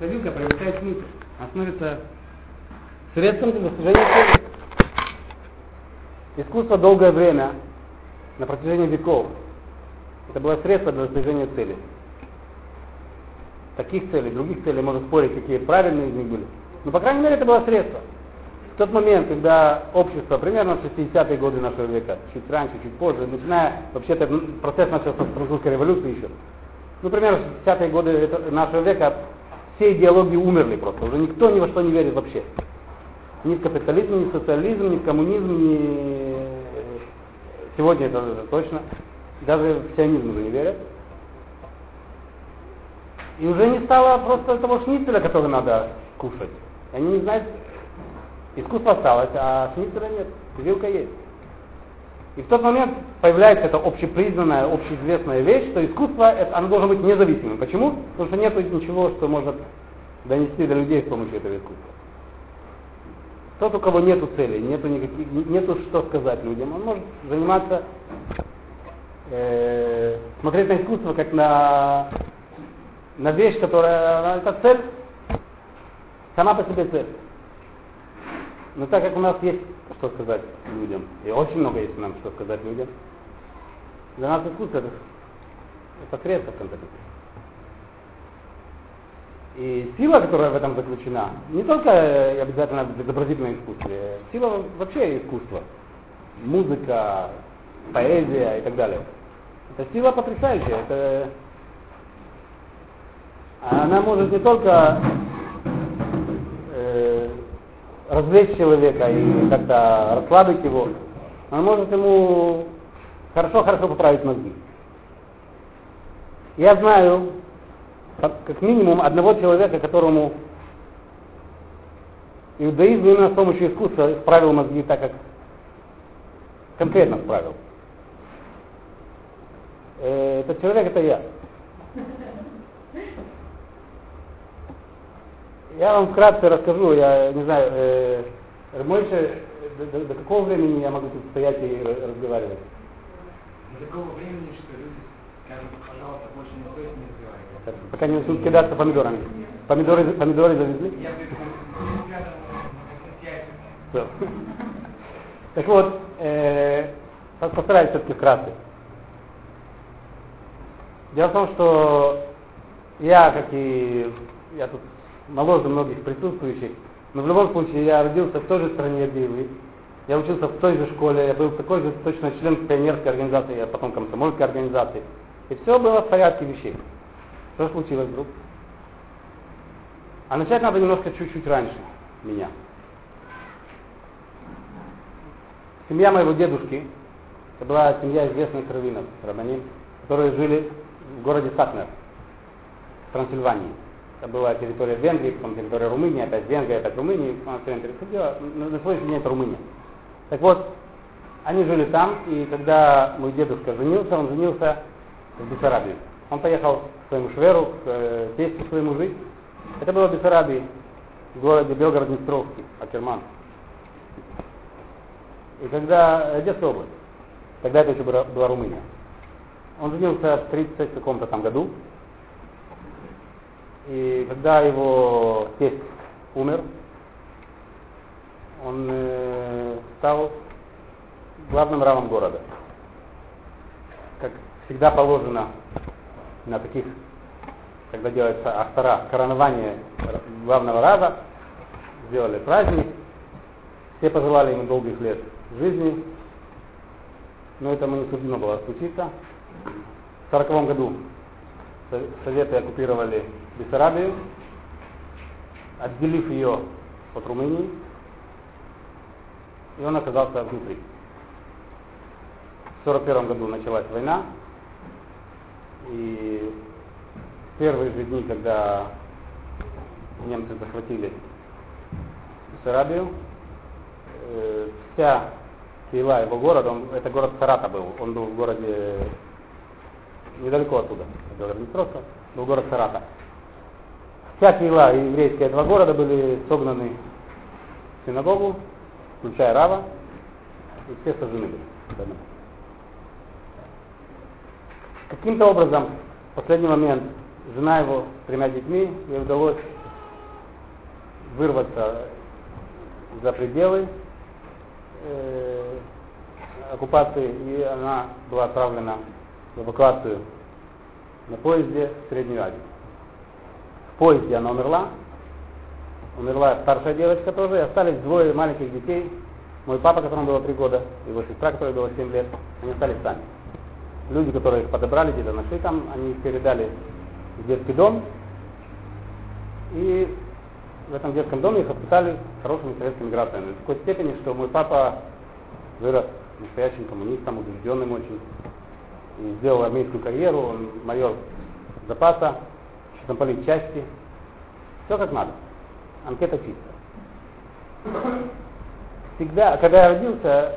эта вилка приобретает смысл. Она становится средством для достижения цели. Искусство долгое время, на протяжении веков, это было средство для достижения цели. Таких целей, других целей, можно спорить, какие правильные из них были. Но, по крайней мере, это было средство. В тот момент, когда общество, примерно в 60-е годы нашего века, чуть раньше, чуть позже, начиная, вообще-то процесс начался с французской революции еще. Ну, примерно в 60-е годы нашего века все идеологии умерли просто. Уже никто ни во что не верит вообще. Ни в капитализм, ни в социализм, ни в коммунизм, ни... Сегодня это точно. Даже в сионизм уже не верят. И уже не стало просто того шницеля, который надо кушать. Они не знают, искусство осталось, а шницеля нет, вилка есть. И в тот момент появляется эта общепризнанная, общеизвестная вещь, что искусство, оно должно быть независимым. Почему? Потому что нет ничего, что может донести до людей с помощью этого искусства. Тот, у кого нету целей, нету что сказать людям, он может заниматься, смотреть на искусство как на вещь, которая, это цель, сама по себе цель. Но так как у нас есть что сказать людям, и очень много есть нам что сказать людям, для нас искусство это средство в конце концов. И сила, которая в этом заключена, не только обязательно в изобразительном искусстве, сила вообще искусства, музыка, поэзия и так далее. Это сила потрясающая. Она может не только развлечь человека и как-то расслабить его, она может ему хорошо поправить мозги. Я знаю как минимум одного человека, которому иудаизм именно с помощью искусства исправил мозги так, как конкретно исправил. Этот человек это я. Я вам вкратце расскажу, я не знаю, Мойше, до какого времени я могу тут стоять и разговаривать? До такого времени, что люди скажут, пожалуйста, больше не стоит не разговаривать. Пока не начнут кидаться помидорами. Помидоры завезли? Я Все. Так вот, постараюсь все-таки вкратце. Дело в том, что я тут моложе многих присутствующих, но в любом случае я родился в той же стране, где и вы. Я учился в той же школе, я был такой же точно член пионерской организации, я потом комсомольской организации. И все было в порядке вещей. Что случилось вдруг? А начать надо немножко чуть-чуть раньше меня. Семья моего дедушки, это была семья известных раввинов, рабаним, которые жили в городе Сатнер, в Трансильвании. Это была территория Венгрии, потом территория Румынии, опять Венгрия, опять Румыния, на сегодняшний день это Румыния. Так вот, они жили там, и когда мой дедушка женился, он женился в Бессарабии. Он поехал к своему шверу, к тестю своему жить. Это было в Бессарабии, в городе Белгород-Днестровский, Акерман. И когда, Одесская область, тогда это еще была Румыния. Он женился в 30 каком-то там году. И когда его тесть умер, он стал главным равом города. Как всегда положено на таких, когда делается ахтара, коронование главного рава, сделали праздник, все пожелали ему долгих лет жизни, но этому не суждено было случиться. В 1940 году Советы оккупировали Бессарабию, отделив ее от Румынии, и он оказался внутри. В 1941 году началась война, и в первые же дни, когда немцы захватили Бессарабию, вся кейла его города, это город Сарата был, он был в городе недалеко оттуда, Белгород-Днестровска, был город Сарата. Вся кейла еврейская этого города были согнаны в синагогу, включая рава, и все сожжены были. Каким-то образом в последний момент жена его с 3 детьми, ей удалось вырваться за пределы оккупации, и она была отправлена в эвакуацию на поезде в Среднюю Азию. В поезде она умерла старшая девочка тоже, и остались двое маленьких детей. Мой папа, которому было 3 года, его сестра, которой было 7 лет, они остались сами. Люди, которые их подобрали, где-то нашли там, они их передали в детский дом, и в этом детском доме их воспитали хорошими советскими гражданами. В такой степени, что мой папа вырос настоящим коммунистом, убежденным очень, и сделал армейскую карьеру, он майор запаса, замполит-части, все как надо, анкета чистая. Всегда, когда я родился,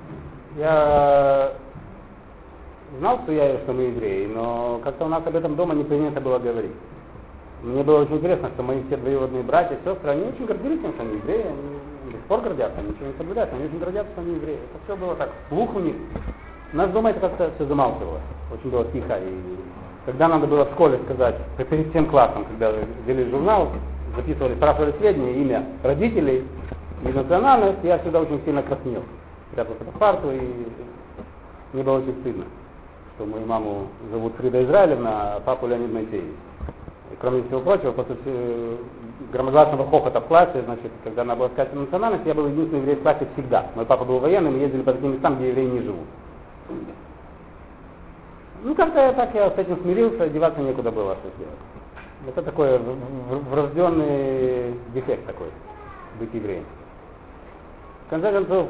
я знал, что мы евреи, но как-то у нас об этом дома не принято было говорить. Мне было очень интересно, что мои все двоюродные братья, сестры, они очень гордились тем, что они евреи, они до сих пор гордятся, они ничего не соблюдают, они очень гордятся, что они евреи. Это все было так, вслух у них. У нас дома это как-то все замалчивалось, очень было тихо. И когда надо было в школе сказать, перед всем классом, когда вели журнал, записывали, спрашивали сведения, имя родителей и национальность, я всегда очень сильно краснел. Прятался под парту, и мне было очень стыдно, что мою маму зовут Фрида Израилевна, а папу Леонид Моисеевич. И, кроме всего прочего, после громогласного хохота в классе, значит, когда она была сказать национальность, я был единственный еврей в классе всегда. Мой папа был военным, мы ездили по таким местам, где евреи не живут. Ну, как-то я с этим смирился, деваться некуда было, что сделать. Это такой врожденный дефект такой, быть евреем. В конце концов,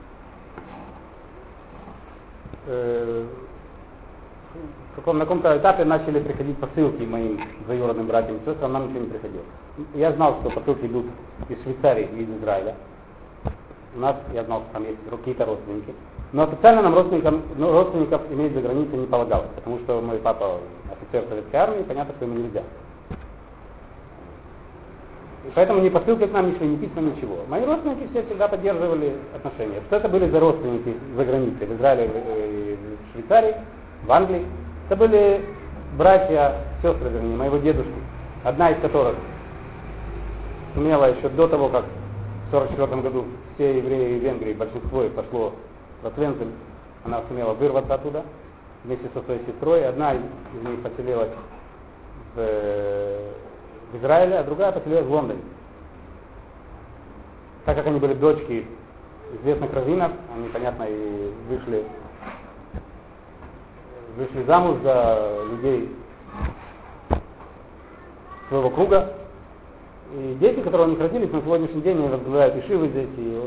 на каком-то этапе начали приходить посылки моим двоюродным братьям и сестрам, нам ничего не приходило. Я знал, что посылки идут из Швейцарии и из Израиля. У нас, я знал, что там есть какие-то родственники. Но официально нам родственников иметь за границей не полагалось, потому что мой папа офицер советской армии, понятно, что ему нельзя. И поэтому ни посылки к нам не шли, ни письма, ничего. Мои родственники все всегда поддерживали отношения. Что это были за родственники за границей, в Израиле, в Швейцарии, в Англии? Это были братья, сестры, вернее, моего дедушки, одна из которых сумела еще до того, как в 1944 году все евреи Венгрии, большинство их пошло в Освенцим, она сумела вырваться оттуда вместе со своей сестрой. Одна из них поселилась в Израиле, а другая поселилась в Лондоне. Так как они были дочки известных раввинов, они, понятно, и вышли замуж за людей своего круга. И дети, которые у них родились, на сегодняшний день они возглавляют ешивы здесь, и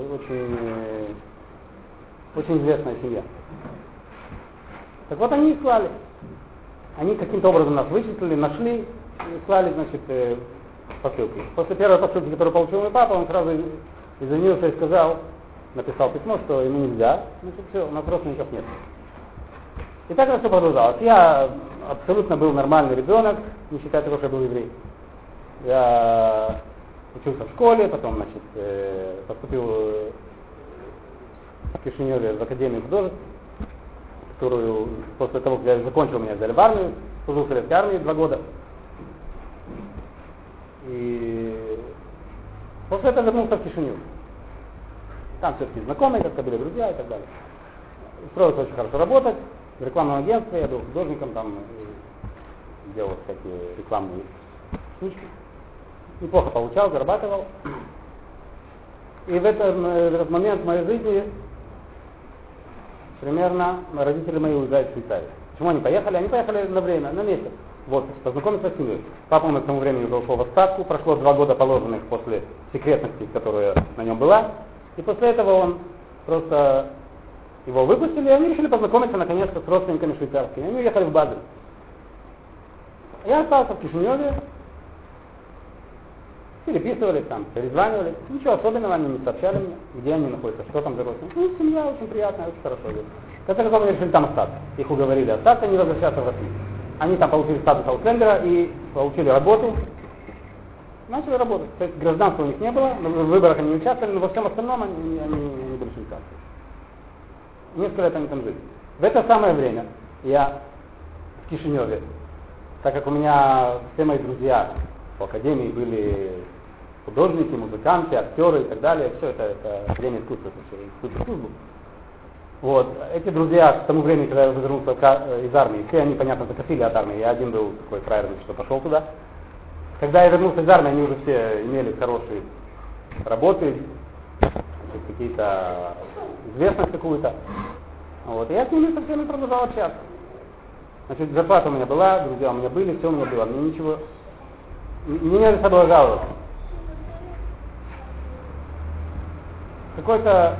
очень известная семья. Так вот, они их клали. Они каким-то образом нас вычислили, нашли и клали, значит, посылки. После первой посылки, которую получил мой папа, он сразу извинился и сказал, написал письмо, что ему нельзя, значит, все, у нас родственников нет. И так это все продолжалось. Я абсолютно был нормальный ребенок, не считая того, что я был еврей. Я учился в школе, потом, значит, поступил в Кишиневе в Академию художеств, которую после того, как я закончил, меня взяли в армию, служил в советской армии 2 года. И после этого вернулся в Кишинев. Там все-таки знакомые, как-то были друзья и так далее. Устроился очень хорошо работать. В рекламном агентстве я был художником, там делал всякие рекламные штучки. Неплохо получал, зарабатывал. И в этот момент в моей жизни примерно родители мои уезжают в Швейцарию. Почему они поехали? Они поехали на время, на месяц. Вот, познакомиться с семьей. Папа к тому времени уже ушел в отставку, прошло 2 года положенных после секретности, которая на нем была. И после этого он просто его выпустили, и они решили познакомиться наконец-то с родственниками швейцарскими. Они уехали в Базель. Я остался в Кишиневе, переписывались там, перезванивали. Ничего особенного они не сообщали мне, где они находятся, что там за родственники. Ну, семья очень приятная, очень хорошо идет. В конце концов, они решили там остаться. Их уговорили остаться, не возвращаться в Россию. Они там получили статус аутлендера и получили работу. Начали работать. То есть гражданства у них не было, в выборах они не участвовали, но во всем остальном они были швейцарцы. Несколько лет они там жили. В это самое время я в Кишиневе, так как у меня все мои друзья по академии были художники, музыканты, актеры и так далее. Все это Академия искусства, искусство службу. Вот. Эти друзья к тому времени, когда я вернулся из армии, все они, понятно, закосили от армии. Я один был такой фраерный, что пошел туда. Когда я вернулся из армии, они уже все имели хорошие работы, какие-то известность какую-то. Вот. И я с ними со всеми продолжал общаться. Значит, зарплата у меня была, друзья у меня были, все у меня было. Мне ничего... Мне не надо было жаловаться. Какой-то...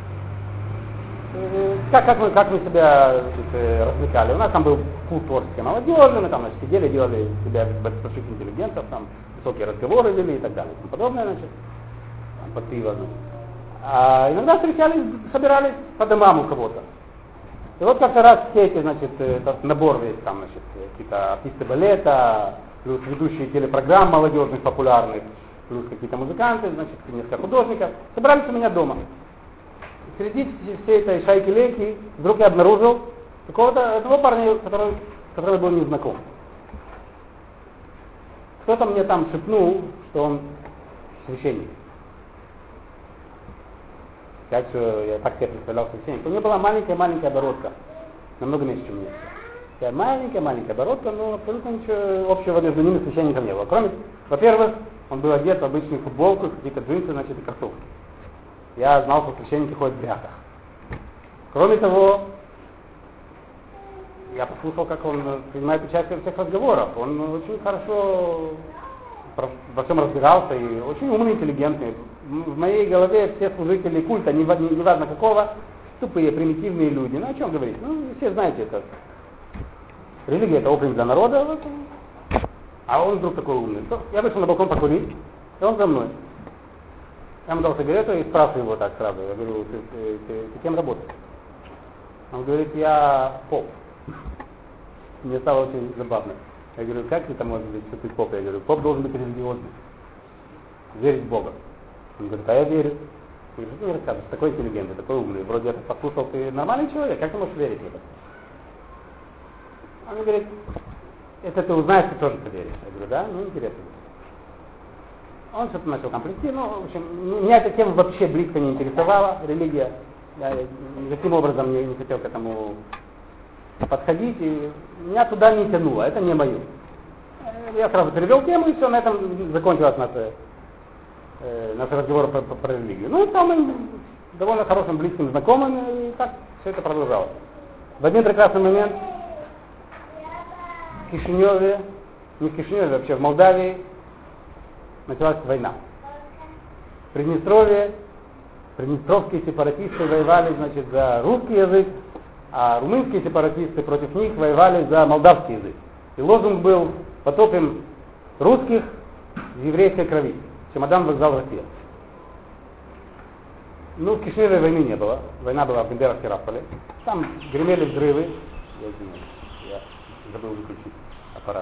Как мы себя развлекали? У нас там был клуб творческой молодежи, мы там, значит, сидели, делали себя больших интеллигентов, там высокие разговоры вели и так далее. И подобное, значит, под пиво. А иногда встречались, собирались по домам у кого-то. И вот как-то раз все эти, значит, этот набор весь, там, значит, какие-то артисты балета, плюс ведущие телепрограмм молодежных, популярных, плюс какие-то музыканты, значит, несколько художников, собрались у меня дома. Среди всей этой шайки-лейки вдруг я обнаружил какого-то одного парня, который был незнаком. Кто-то мне там шепнул, что он священник. Я так себе представлял священник. У него была маленькая оборотка, намного меньше, чем у меня. Такая маленькая оборотка, но абсолютно ничего общего между ними священником не было. Кроме, во-первых, он был одет в обычную футболку, какие-то джинсы, значит, и кроссовки. Я знал, что священники ходят в бряках. Кроме того, я послушал, как он принимает участие во всех разговорах. Он очень хорошо во всем разбирался и очень умный, интеллигентный. В моей голове все служители культа, неважно какого, тупые, примитивные люди. Ну о чем говорить? Ну, все знаете это. Религия — это опиум для народа. Вот. А он вдруг такой умный. Я вышел на балкон покурить, и он за мной. Я ему дал сигарету и спрашиваю его так сразу. Я говорю, ты кем работаешь? Он говорит, я поп. Мне стало очень забавно. Я говорю, как это может быть, что ты поп? Я говорю, поп должен быть религиозный. Верить в Бога. Он говорит, а я верю. Я говорю, что ты мне рассказываешь? Такой интеллигентный, такой умный. Вроде я послушал, ты нормальный человек, как ты можешь верить в это? Он говорит, если ты узнаешь, ты тоже поверишь. Я говорю, да? Ну, интересно. Он что-то начал там плести, ну, в общем, меня эта тема вообще близко не интересовала, религия. Я никаким образом не хотел к этому подходить, и меня туда не тянуло, это не мое. Я сразу перевел тему, и все, на этом закончилось наш разговор про религию. Ну, там мы довольно хорошим, близким знакомым, и так все это продолжалось. В один прекрасный момент в Кишиневе, не в Кишиневе, вообще в Молдавии, началась война. В Приднестровье приднестровские сепаратисты воевали, значит, за русский язык, а румынские сепаратисты против них воевали за молдавский язык. И лозунг был: потопим русских в еврейской крови. Чемодан, вокзал, Россия. Ну, в Кишиневе войны не было. Война была в Бендерах-Тирасполе. Там гремели взрывы. Я извиняюсь, я забыл выключить аппарат.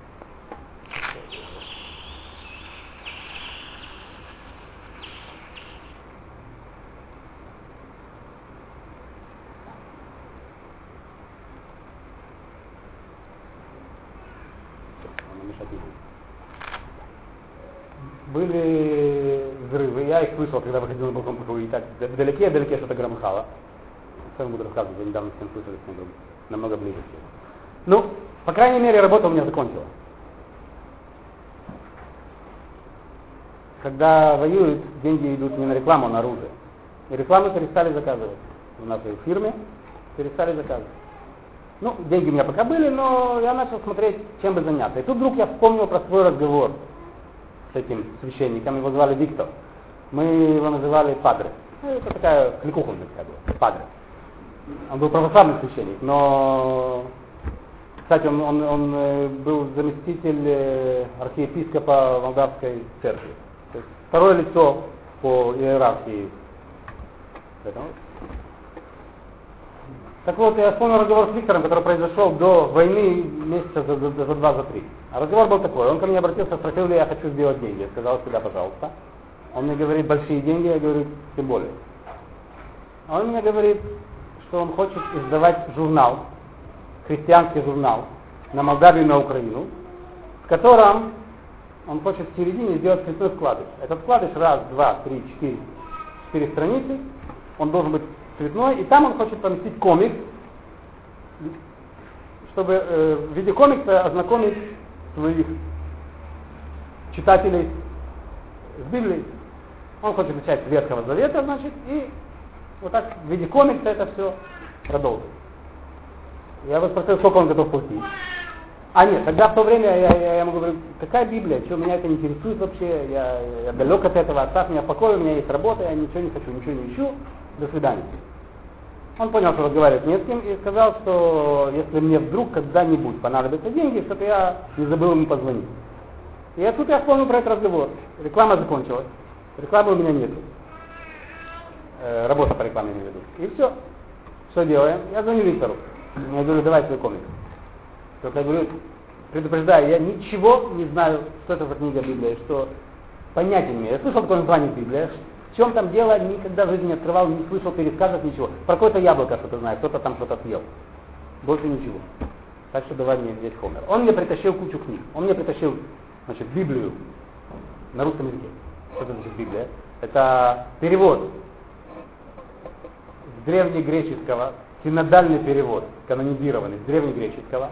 Были взрывы, я их слышал, когда выходил на балкон покурить. Так, вдалеке что-то громыхало. Что я буду рассказывать, я недавно с кем слышал, с кем намного ближе. Ну, по крайней мере, работа у меня закончилась. Когда воюют, деньги идут не на рекламу, а на оружие. И рекламу перестали заказывать. В нашей фирме перестали заказывать. Ну, деньги у меня пока были, но я начал смотреть, чем бы заняться. И тут вдруг я вспомнил про свой разговор с этим священником, его звали Виктор. Мы его называли Падре. Ну, это такая кликуха, Падре. Он был православный священник, но, кстати, он был заместитель архиепископа Молдавской церкви. То есть второе лицо по иерархии. Так вот, я вспомнил разговор с Виктором, который произошел до войны месяца за 2-3. А разговор был такой. Он ко мне обратился, спросил ли я хочу сделать деньги. Я сказал, сюда, пожалуйста. Он мне говорит, большие деньги, я говорю, тем более. А он мне говорит, что он хочет издавать журнал, христианский журнал, на Молдавию и на Украину, в котором он хочет в середине сделать цветной вкладыш. Этот вкладыш раз, два, три, четыре страницы, он должен быть цветной, и там он хочет поместить комикс, чтобы в виде комикса ознакомить своих читателей с Библией. Он хочет начать с Ветхого Завета, значит, и вот так в виде комикса это все продолжить. Я его спросил, сколько он готов платить. А нет, тогда в то время я ему говорю, какая Библия, что меня это не интересует вообще, я далек от этого, оставь меня в покое, у меня есть работа, я ничего не хочу, ничего не ищу, до свидания. Он понял, что разговаривать не с кем, и сказал, что если мне вдруг когда-нибудь понадобятся деньги, чтобы я не забыл ему позвонить. И тут я вспомнил про этот разговор. Реклама закончилась. Рекламы у меня нету. Работа по рекламе не веду. И все. Что делаем? Я звоню Виктору. Я говорю, давай свой комикс. Только я говорю, предупреждаю, я ничего не знаю, что это за книга Библия, что понятия не имею. Я слышал такое название Библия. В чем там дело, никогда в жизни не открывал, не слышал пересказов, ничего. Про какое-то яблоко что-то знаю, кто-то там что-то съел. Больше ничего. Так что давай мне здесь Хомер. Он мне притащил кучу книг. Он мне притащил, значит, Библию на русском языке. Что это значит Библия? Это перевод с древнегреческого, синодальный перевод, канонизированный с древнегреческого,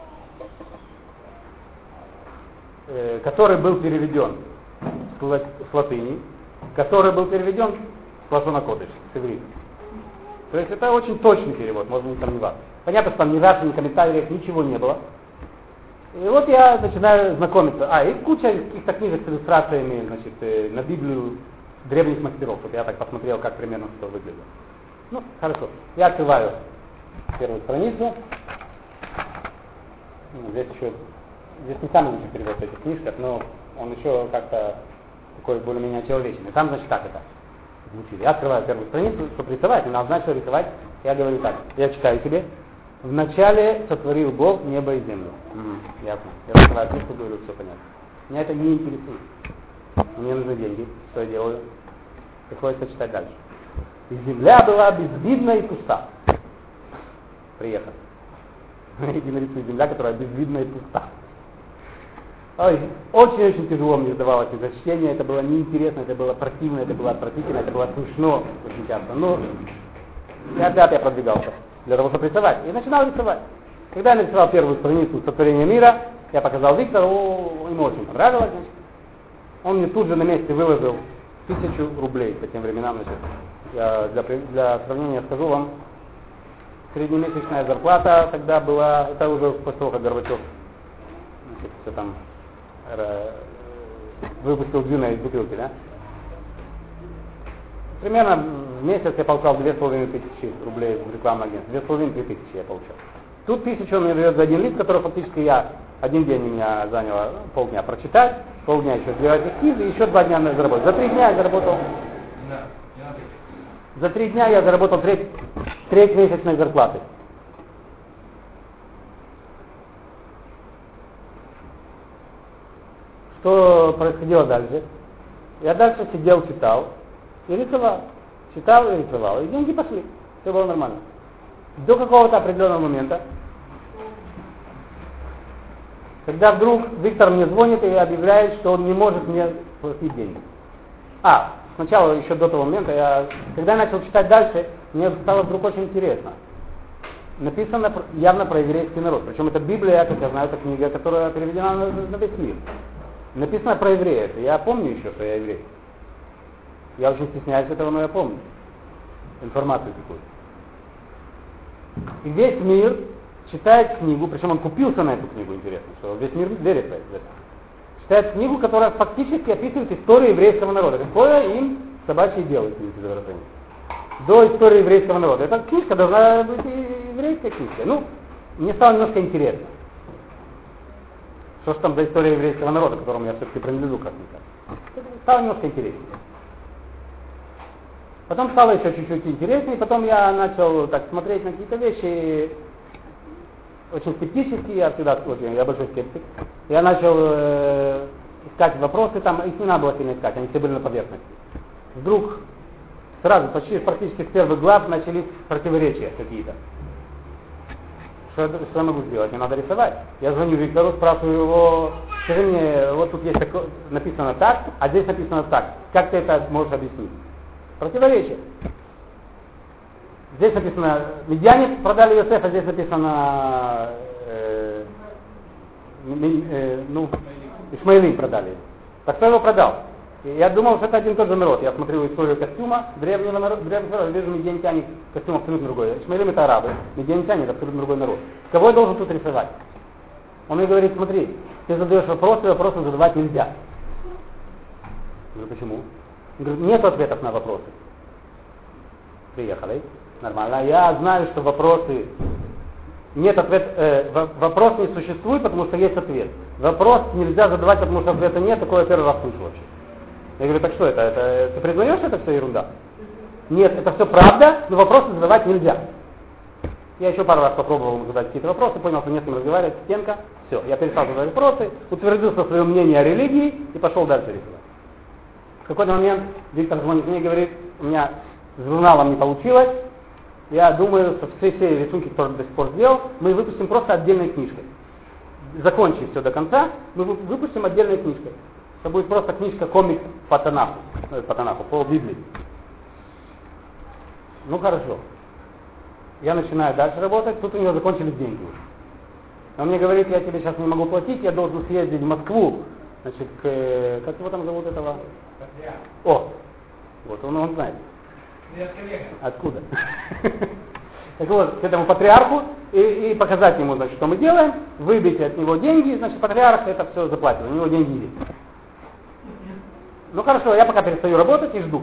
который был переведен с латыни, который был переведен с лашона кодеш, с иврита. То есть это очень точный перевод, можно не сомневаться. Понятно, что там ни Раши, ни комментариев, ничего не было. И вот я начинаю знакомиться. И куча каких-то книжек с иллюстрациями, значит, на Библию древних мастеров. Вот я так посмотрел, как примерно что выглядит. Ну, хорошо. Я открываю первую страницу. Здесь не самый лучший перевод в этих книжках, но он еще как-то такой более-менее человечный. Там, значит, как это звучит. Я открываю первую страницу, чтобы рисовать, мне надо знать, что рисовать. Я говорю так, я читаю себе. Вначале сотворил Бог небо и землю. Ясно. Я открываю книжку, говорю, все понятно. Меня это не интересует. Мне нужны деньги. Что я делаю? Приходится читать дальше. И земля была безвидна и пуста. Приехал. И нарисую земля, которая безвидна и пуста. Ой, очень-очень тяжело мне давалось из-за чтения, это было неинтересно, это было противно, это было отвратительно, это было смешно очень часто. Но и опять я продвигался для того, чтобы рисовать. И начинал рисовать. Когда я нарисовал первую страницу сотворения мира, я показал Виктору, ему очень понравилось. Значит. Он мне тут же на месте выложил 1000 рублей по тем временам. Значит. Я для сравнения скажу вам, среднемесячная зарплата тогда была, это уже после того, как Горбачев все там выпустил джина из бутылки, да? Примерно в месяц я получал 2500 рублей в рекламном агентстве. 2500-3000 я получал. Тут 1000 он мне дает за один лист, который фактически один день у меня заняло полдня прочитать, полдня еще сделать эскиз, и еще 2 дня заработать. За 3 дня я заработал. За 3 дня я заработал треть месячной зарплаты. Что происходило дальше? Я дальше сидел, читал и рисовал. Читал и рисовал. И деньги пошли. Все было нормально. До какого-то определенного момента, когда вдруг Виктор мне звонит и объявляет, что он не может мне платить деньги. Сначала, еще до того момента, когда я начал читать дальше, мне стало вдруг очень интересно. Написано явно про еврейский народ. Причем это Библия, как я знаю, это книга, которая переведена на весь мир. Написано про евреев. Я помню еще, что я еврей. Я очень стесняюсь этого, но я помню информацию какую-то. И весь мир читает книгу, причем он купился на эту книгу, интересно, что весь мир верит в это. Читает книгу, которая фактически описывает историю еврейского народа. Какое им собачье дело, извините за выражение. До истории еврейского народа. Эта книжка должна быть еврейская книжка. Мне стало немножко интересно. Что ж там за история еврейского народа, к которому я все-таки принадлежу как-никак. Стало немножко интереснее. Потом стало еще чуть-чуть интереснее, потом я начал так смотреть на какие-то вещи очень скептически, я большой скептик. Я начал искать вопросы, там их не надо было сильно искать, они все были на поверхности. Вдруг сразу, практически с первых глав начались противоречия какие-то. Что я могу сделать? Мне надо рисовать. Я звоню Виктору, спрашиваю его, скажи мне, вот тут есть такое, написано так, а здесь написано так. Как ты это можешь объяснить? Противоречие. Здесь написано, медиане продали Йосефа, здесь написано, Ишмаилим продали. Так кто его продал? Я думал, что это один и тот же народ. Я смотрел историю костюма древнего народа, вижу медианитяне, костюм абсолютно другой. Ишмаилим это арабы, медианитяне это абсолютно другой народ. Кого я должен тут рисовать? Он мне говорит, смотри, ты задаешь вопросы задавать нельзя. Я говорю, почему? Он говорит, нет ответов на вопросы. Приехали, нормально. Я знаю, что вопросы, нет вопрос не существует, потому что есть ответ. Вопрос нельзя задавать, потому что ответа нет, такое я первый раз слышу вообще. Я говорю, так что это? Ты признаешь, что это все ерунда? Нет, это все правда, но вопросы задавать нельзя. Я еще пару раз попробовал задать какие-то вопросы, понял, что не с кем разговаривать, стенка. Все, я перестал задавать вопросы, утвердился свое мнение о религии и пошел дальше рисовать. В какой-то момент Виктор звонит мне и говорит, у меня с журналом не получилось, я думаю, что все рисунки, которые до сих пор сделал, мы выпустим просто отдельной книжкой. Закончив все до конца, мы выпустим отдельной книжкой. Это будет просто книжка комикс по Танаху, по Библии. Ну хорошо. Я начинаю дальше работать, тут у него закончились деньги уже. Он мне говорит, я тебе сейчас не могу платить, я должен съездить в Москву. Значит, как его там зовут этого? О, вот он знает. Откуда? Так вот, к этому патриарху и показать ему, значит, что мы делаем, выбить от него деньги, значит, патриарх это все заплатит, у него деньги есть. Ну хорошо, я пока перестаю работать и жду.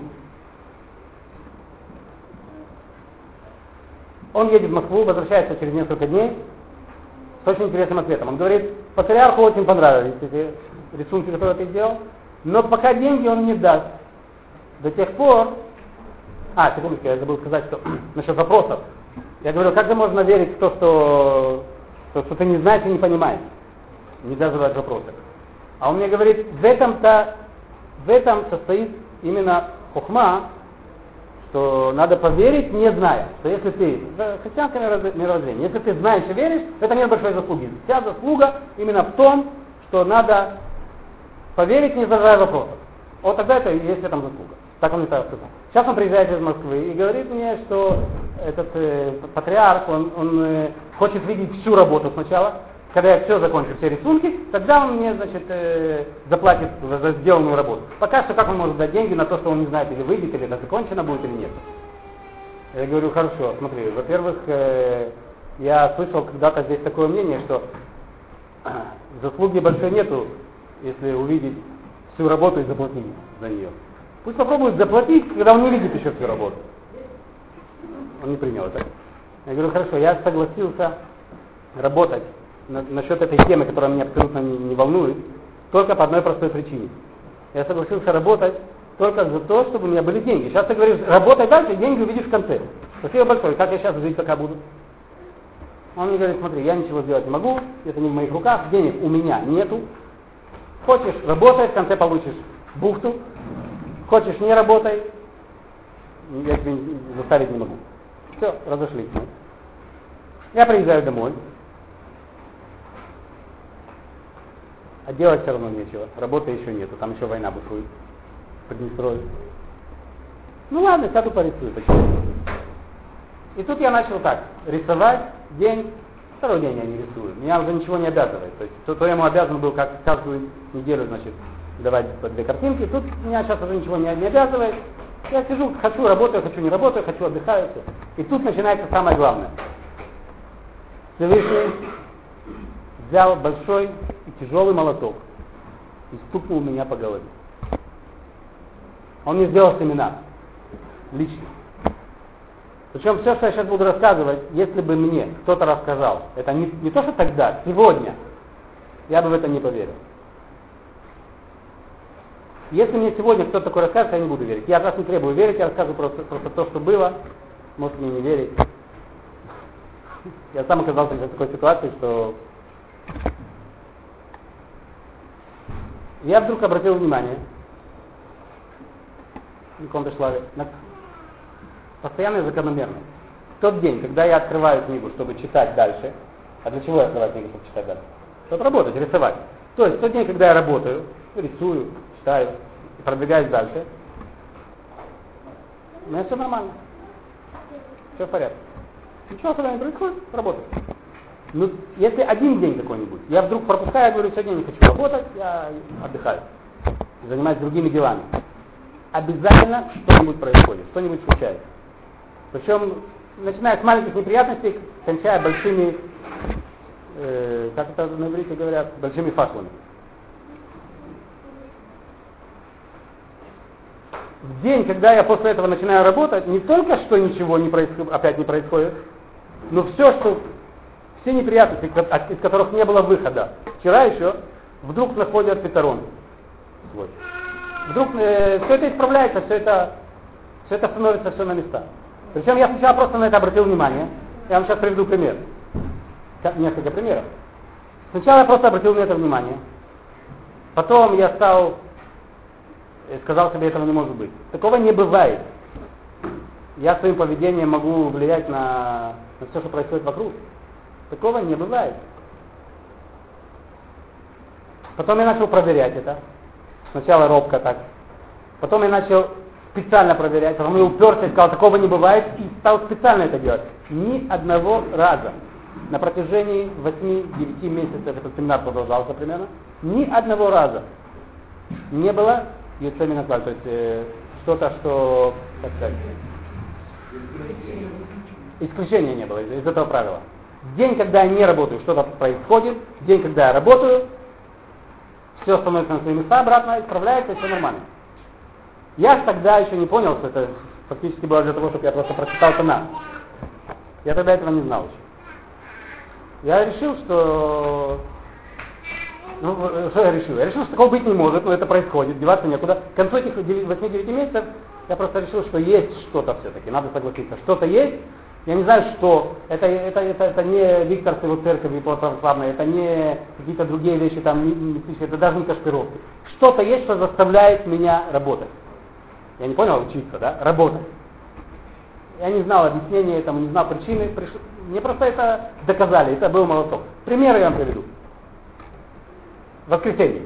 Он едет в Москву, возвращается через несколько дней с очень интересным ответом. Он говорит, патриарху очень понравились эти рисунки, которые ты сделал, но пока деньги он не даст. До тех пор... секундочку, я забыл сказать, что насчет вопросов. Я говорю, как же можно верить в то, что ты не знаешь и не понимаешь? Нельзя задавать вопросы. А он мне говорит, в этом состоит именно хохма, что надо поверить, не зная. Что если ты, христианское мировоззрение, если ты знаешь и веришь, это нет большой заслуги. Вся заслуга именно в том, что надо поверить, не задавая вопросов. Вот тогда это и есть в этом заслуга. Так он мне сказал. Сейчас он приезжает из Москвы и говорит мне, что этот патриарх, он хочет видеть всю работу сначала. Когда я все закончу, все рисунки, тогда он мне, значит, заплатит за сделанную работу. Пока что как он может дать деньги на то, что он не знает, или выйдет, или это закончено будет, или нет. Я говорю, хорошо, смотри, во-первых, я слышал когда-то здесь такое мнение, что заслуги большой нету, если увидеть всю работу и заплатить за нее. Пусть попробует заплатить, когда он не видит еще всю работу. Он не принял это. Я говорю, хорошо, я согласился работать насчет этой темы, которая меня абсолютно не волнует, только по одной простой причине. Я согласился работать только за то, чтобы у меня были деньги. Сейчас ты говоришь, работай дальше, деньги увидишь в конце. Спасибо большое, как я сейчас жить пока буду? Он мне говорит, смотри, я ничего сделать не могу, это не в моих руках, денег у меня нету. Хочешь, работай, в конце получишь бухту. Хочешь, не работай, я тебя заставить не могу. Все, разошлись. Я приезжаю домой. А делать все равно нечего. Работы еще нету, там еще война бушует. Приднестровье. Ну ладно, сяду порисую. Почему? И тут я начал так, рисовать день, второй день я не рисую. Меня уже ничего не обязывает. То есть, то я ему обязан был как каждую неделю, значит, давать по 2 картинки. Тут меня сейчас уже ничего не обязывает. Я сижу, хочу работаю, хочу не работаю, хочу отдыхаю. Все. И тут начинается самое главное. Всевышний взял большой и тяжелый молоток и стукнул меня по голове. Он мне сделал семинар. Лично. Причем все, что я сейчас буду рассказывать, если бы мне кто-то рассказал, это не то, что тогда, сегодня, я бы в это не поверил. Если мне сегодня кто-то такой расскажет, я не буду верить. Я от вас не требую верить, я рассказываю просто то, что было. Можете мне не верить. Я сам оказался в такой ситуации, что я вдруг обратил внимание на постоянно и закономерно. В тот день, когда я открываю книгу, чтобы читать дальше, А для чего я открываю книгу, чтобы читать дальше? Чтобы работать, рисовать. То есть в тот день, когда я работаю, рисую, читаю и продвигаюсь дальше, у меня все нормально. Все в порядке. Ничего особенного не происходит, работаю. Ну, если один день какой-нибудь, я вдруг пропускаю, я говорю, сегодня не хочу работать, я отдыхаю, занимаюсь другими делами. Обязательно что-нибудь происходит, что-нибудь случается. Причем, начиная с маленьких неприятностей, кончая большими, как это на иврите говорят, большими фашлами. В день, когда я после этого начинаю работать, не только что ничего опять не происходит, но все неприятности, из которых не было выхода, вчера еще, вдруг находят петрон свой. Вдруг все это исправляется, все это становится все на места. Причем я сначала просто на это обратил внимание. Я вам сейчас приведу пример. Несколько примеров. Сначала я просто обратил на это внимание. Потом я сказал себе, этого не может быть. Такого не бывает. Я своим поведением могу влиять на все, что происходит вокруг. Такого не бывает. Потом я начал проверять это. Сначала робко так. Потом я начал специально проверять. Потом я уперся и сказал, такого не бывает. И стал специально это делать. Ни одного раза. На протяжении 8-9 месяцев этот семинар продолжался примерно. Ни одного раза не было юцеминаклаль. То есть что-то, что, как сказать, исключения не было из этого правила. День, когда я не работаю, что-то происходит. День, когда я работаю, все становится на свои места, обратно исправляется, и все нормально. Я тогда еще не понял, что это фактически было для того, чтобы я просто прочитал Танах. Я тогда этого не знал еще. Я решил, что... что я решил? Я решил, что такого быть не может, но это происходит, деваться некуда. К концу этих 8-9 месяцев я просто решил, что есть что-то все-таки, надо согласиться. Что-то есть, я не знаю, что. Это не Виктор с его церковью православной, это не какие-то другие вещи, там, это даже не кашпировки. Что-то есть, что заставляет меня работать. Я не понял, учиться, да? Работать. Я не знал объяснения этому, не знал причины. Мне просто это доказали, это был молоток. Примеры я вам приведу. Воскресенье.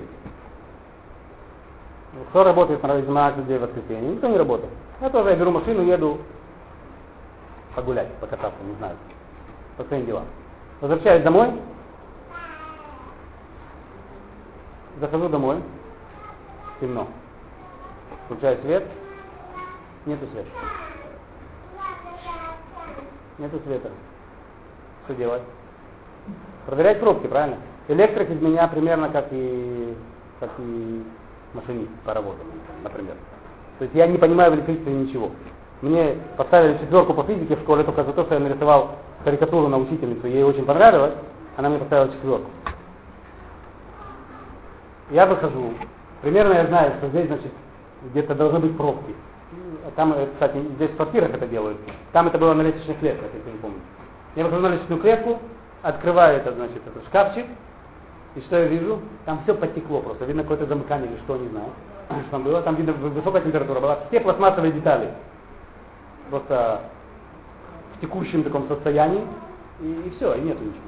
Кто работает на разных людей в воскресенье? Никто не работает. Я тоже беру машину, еду погулять, покататься, не знаю, по своим делам. Возвращаюсь домой, захожу домой, темно, включаю свет, нету света. Нету света. Что делать? Проверять пробки, правильно? Электрик из меня примерно как и машинист по работе, например. То есть я не понимаю в электричестве ничего. Мне поставили 4 по физике в школе только за то, что я нарисовал карикатуру на учительницу. Ей очень понравилось, она мне поставила 4. Я выхожу. Примерно я знаю, что здесь, значит, где-то должны быть пробки. Там, кстати, здесь в квартирах это делают. Там это было на лестничных клетках, если не помните. Я выхожу на лестничную клетку, открываю этот шкафчик, и что я вижу? Там все потекло просто. Видно какое-то замыкание или что, не знаю. Что там было? Там видно высокая температура была. Все пластмассовые детали. Просто в текущем таком состоянии. И все, и нету ничего.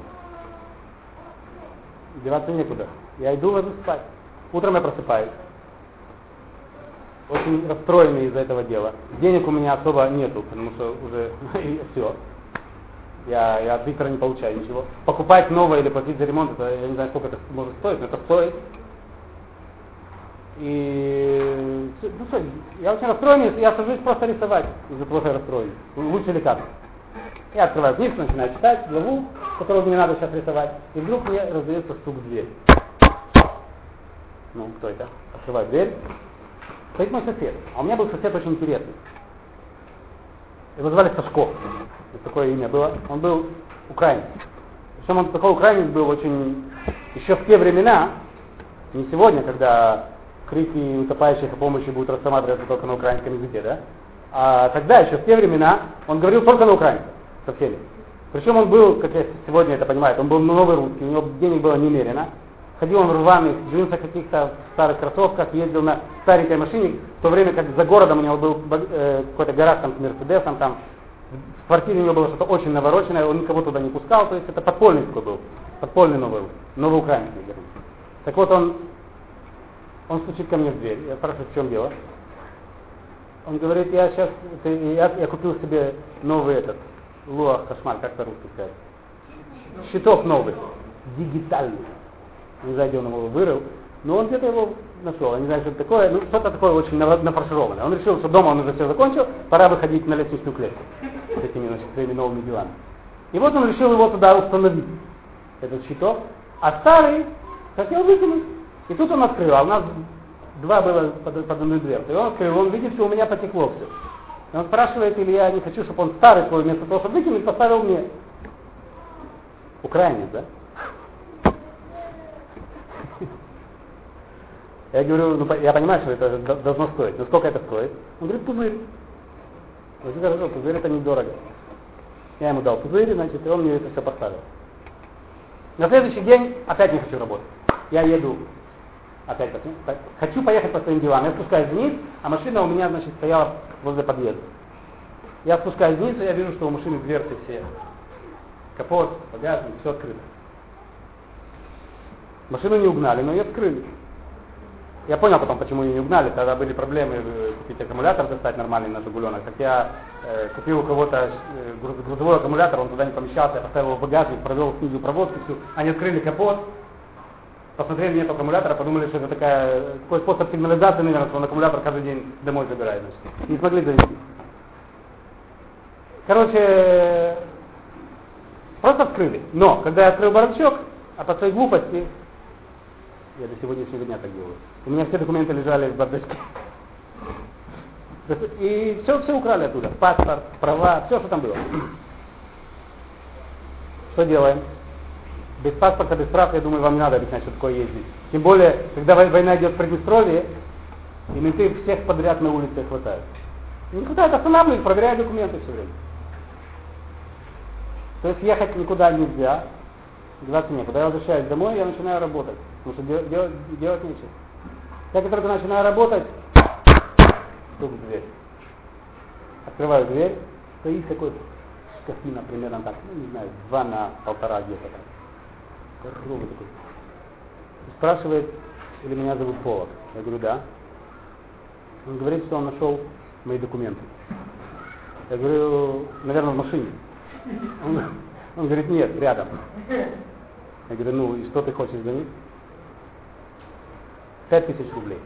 Деваться некуда. Я иду, ложусь спать. Утром я просыпаюсь. Очень расстроенный из-за этого дела. Денег у меня особо нету, потому что уже все. Я от Виктора не получаю ничего. Покупать новое или платить за ремонт, это, я не знаю, сколько это может стоить, но это стоит. И ну что, я очень расстроен, я сажусь просто рисовать из-за того, что я расстроен. Лучше ли как? Я открываю книжку, начинаю читать главу, которую мне надо сейчас рисовать, и вдруг мне раздается стук в дверь. Ну, кто это? Открываю дверь. Стоит мой сосед. А у меня был сосед очень интересный. Его звали Сашко. Такое имя было. Он был украинец. Причем он такой украинец был очень... Еще в те времена, не сегодня, когда крики утопающих о помощи будут рассматриваться только на украинском языке, да? А тогда, еще в те времена, он говорил только на украинском, со всеми. Причем он был, как я сегодня это понимаю, он был новый русский, у него денег было немерено. Ходил он в рваных джинсах, каких-то старых кроссовках, ездил на старенькой машине, в то время как за городом у него был какой-то гараж там с Мерседесом, там В квартире у него было что-то очень навороченное, он никого туда не пускал, то есть это подпольный такой был, подпольный новый украинский. Так вот он стучит ко мне в дверь, я спрашиваю, в чем дело. Он говорит, я купил себе новый луах хашмаль, как по-русски сказать. Щиток новый, дигитальный. Не знаю, где он его вырыл, но он где-то его нашел. Я не знаю, что это такое, ну что-то такое очень нафаршированное. Он решил, что дома он уже все закончил, пора выходить на лестничную клетку с этими своими новыми делами. И вот он решил его туда установить, этот щиток, а старый хотел выкинуть. И тут он открыл, а у нас два было под одной дверью. И он открыл, он видит, что у меня потекло все. И он спрашивает, или я не хочу, чтобы он старый свой вместо того, чтобы выкинуть, поставил мне. Украинец, да? Я говорю, ну, я понимаю, что это должно стоить, но сколько это стоит? Он говорит, пузырь. Я говорю, хорошо, пузырь это недорого. Я ему дал пузырь, значит, и он мне это все поставил. На следующий день опять не хочу работать. Я еду, опять хочу поехать по своим делам. Я спускаюсь вниз, а машина у меня, значит, стояла возле подъезда. Я спускаюсь вниз, и я вижу, что у машины дверцы все. Капот, багажник, все открыто. Машину не угнали, но ее открыли. Я понял потом, почему ее не угнали. Тогда были проблемы купить аккумулятор, достать нормальный на «Жигуленок». Как я купил у кого-то грузовой аккумулятор, он туда не помещался, я поставил его в багажник, провел снизу проводку всю. Они открыли капот, посмотрели, нет аккумулятора, подумали, что это такой способ сигнализации, наверное, что он аккумулятор каждый день домой забирает. Значит. Не смогли завести. Короче, просто открыли. Но, когда я открыл бардачок, а по своей глупости, я до сегодняшнего дня так делаю, у меня все документы лежали в бардачке. И все украли оттуда. Паспорт, права, все, что там было. Что делаем? Без паспорта, без прав, я думаю, вам не надо объяснять, что такое ездить. Тем более, когда война идет в Приднестровье, и менты всех подряд на улице хватают. Не хватает, останавливают, проверяют документы все время. То есть ехать никуда нельзя, деваться некуда. Я возвращаюсь домой, я начинаю работать, потому что делать нечего. Я только начинаю работать, стук в дверь. Открываю дверь, стоит такой шкафина примерно так, ну не знаю, 2 на 1,5 где-то так. Здоровый такой. Спрашивает, или меня зовут Полок. Я говорю, да. Он говорит, что он нашел мои документы. Я говорю, наверное, в машине. Он говорит, нет, рядом. Я говорю, ну и что ты хочешь за них? 5000 рублей.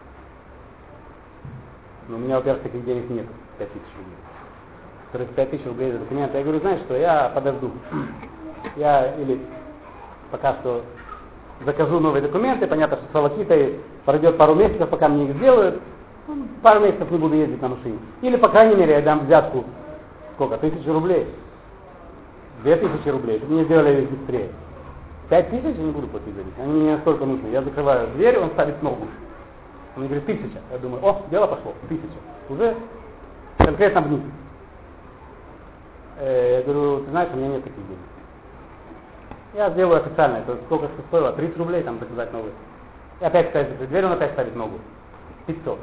Но у меня, во-первых, таких денег нет, 5000 рублей. Во-вторых, 5000 рублей за документы. Я говорю, знаешь что, я подожду. Я или пока что закажу новые документы, понятно, что с волокитой пройдет пару месяцев, пока мне их сделают. Пару месяцев не буду ездить на машине. Или, по крайней мере, я дам взятку, сколько, 1000 рублей. 2000 рублей, чтобы мне сделали их быстрее. 5000 я не буду платить за них, они мне настолько нужны. Я закрываю дверь, он ставит ногу. Он мне говорит, 1000. Я думаю, о, дело пошло, 1000. Уже конкретно вниз. Я говорю, ты знаешь, у меня нет таких денег. Я сделаю официально, это сколько стоило? 30 рублей там заказать новый. И опять ставит закрыть дверь, он опять ставит ногу. 500.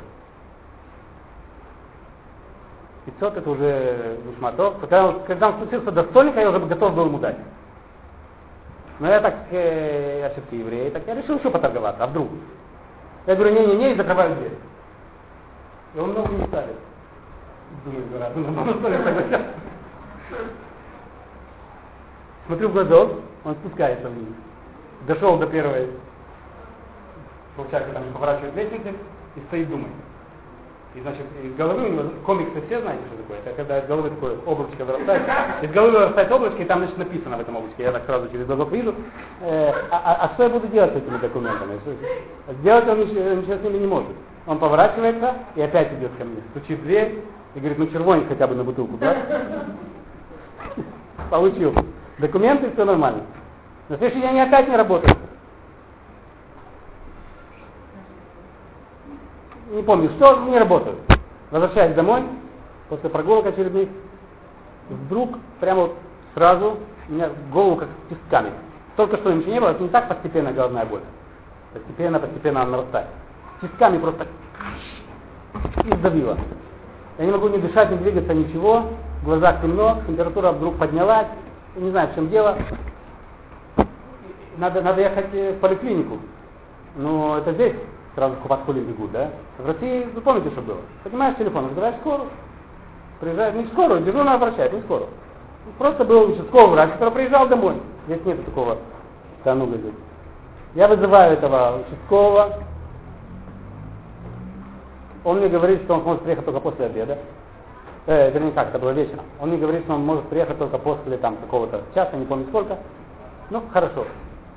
500 это уже вышматов. Когда он спустился до столика, я уже готов был ему дать. Но я так, я все-таки еврей, так я решил еще поторговаться, а вдруг? Я говорю, не-не-не, и закрываю дверь. И он ногу не ставит. Думаю, дурак, на столик согласился. Смотрю в глазок, он спускается вниз. Дошел до первой, получается, там поворачивает лестницы и стоит, думает. И, значит, из головы у него, комиксы все знаете, что такое? Это когда из головы такое облачко вырастает. Из головы вырастает облачко, и там, значит, написано в этом облачке. Я так сразу через глазок вижу. Что я буду делать с этими документами? Сделать он ничего с ними не может. Он поворачивается и опять идет ко мне. Стучит в дверь и говорит, ну червоник хотя бы на бутылку, да? Получил. Документы, все нормально. На следующий день они опять не работают. Не помню, что, не работают. Возвращаюсь домой, после прогулок очередных, вдруг, прямо вот сразу, у меня голову как тисками. Только что ничего не было, это не так постепенно головная боль. Постепенно она нарастает. Тисками просто и сдавило. Я не могу ни дышать, ни двигаться, ничего. в глазах темно, температура вдруг поднялась, не знаю, в чем дело. Надо ехать в поликлинику. Но это здесь сразу в Купат-Хулин бегут, да? В России, вы помните, что было? Поднимаешь телефон, вызываешь скорую, приезжает, не скорую, дежурно обращает, не скорую. Просто был участковый врач, который приезжал домой. Здесь нет такого кануга здесь. Я вызываю этого участкового. Он мне говорит, что он сможет приехать только после обеда. Вернее, как, это было вечером. Он мне говорит, что он может приехать только после там какого-то часа, не помню сколько. Ну, хорошо.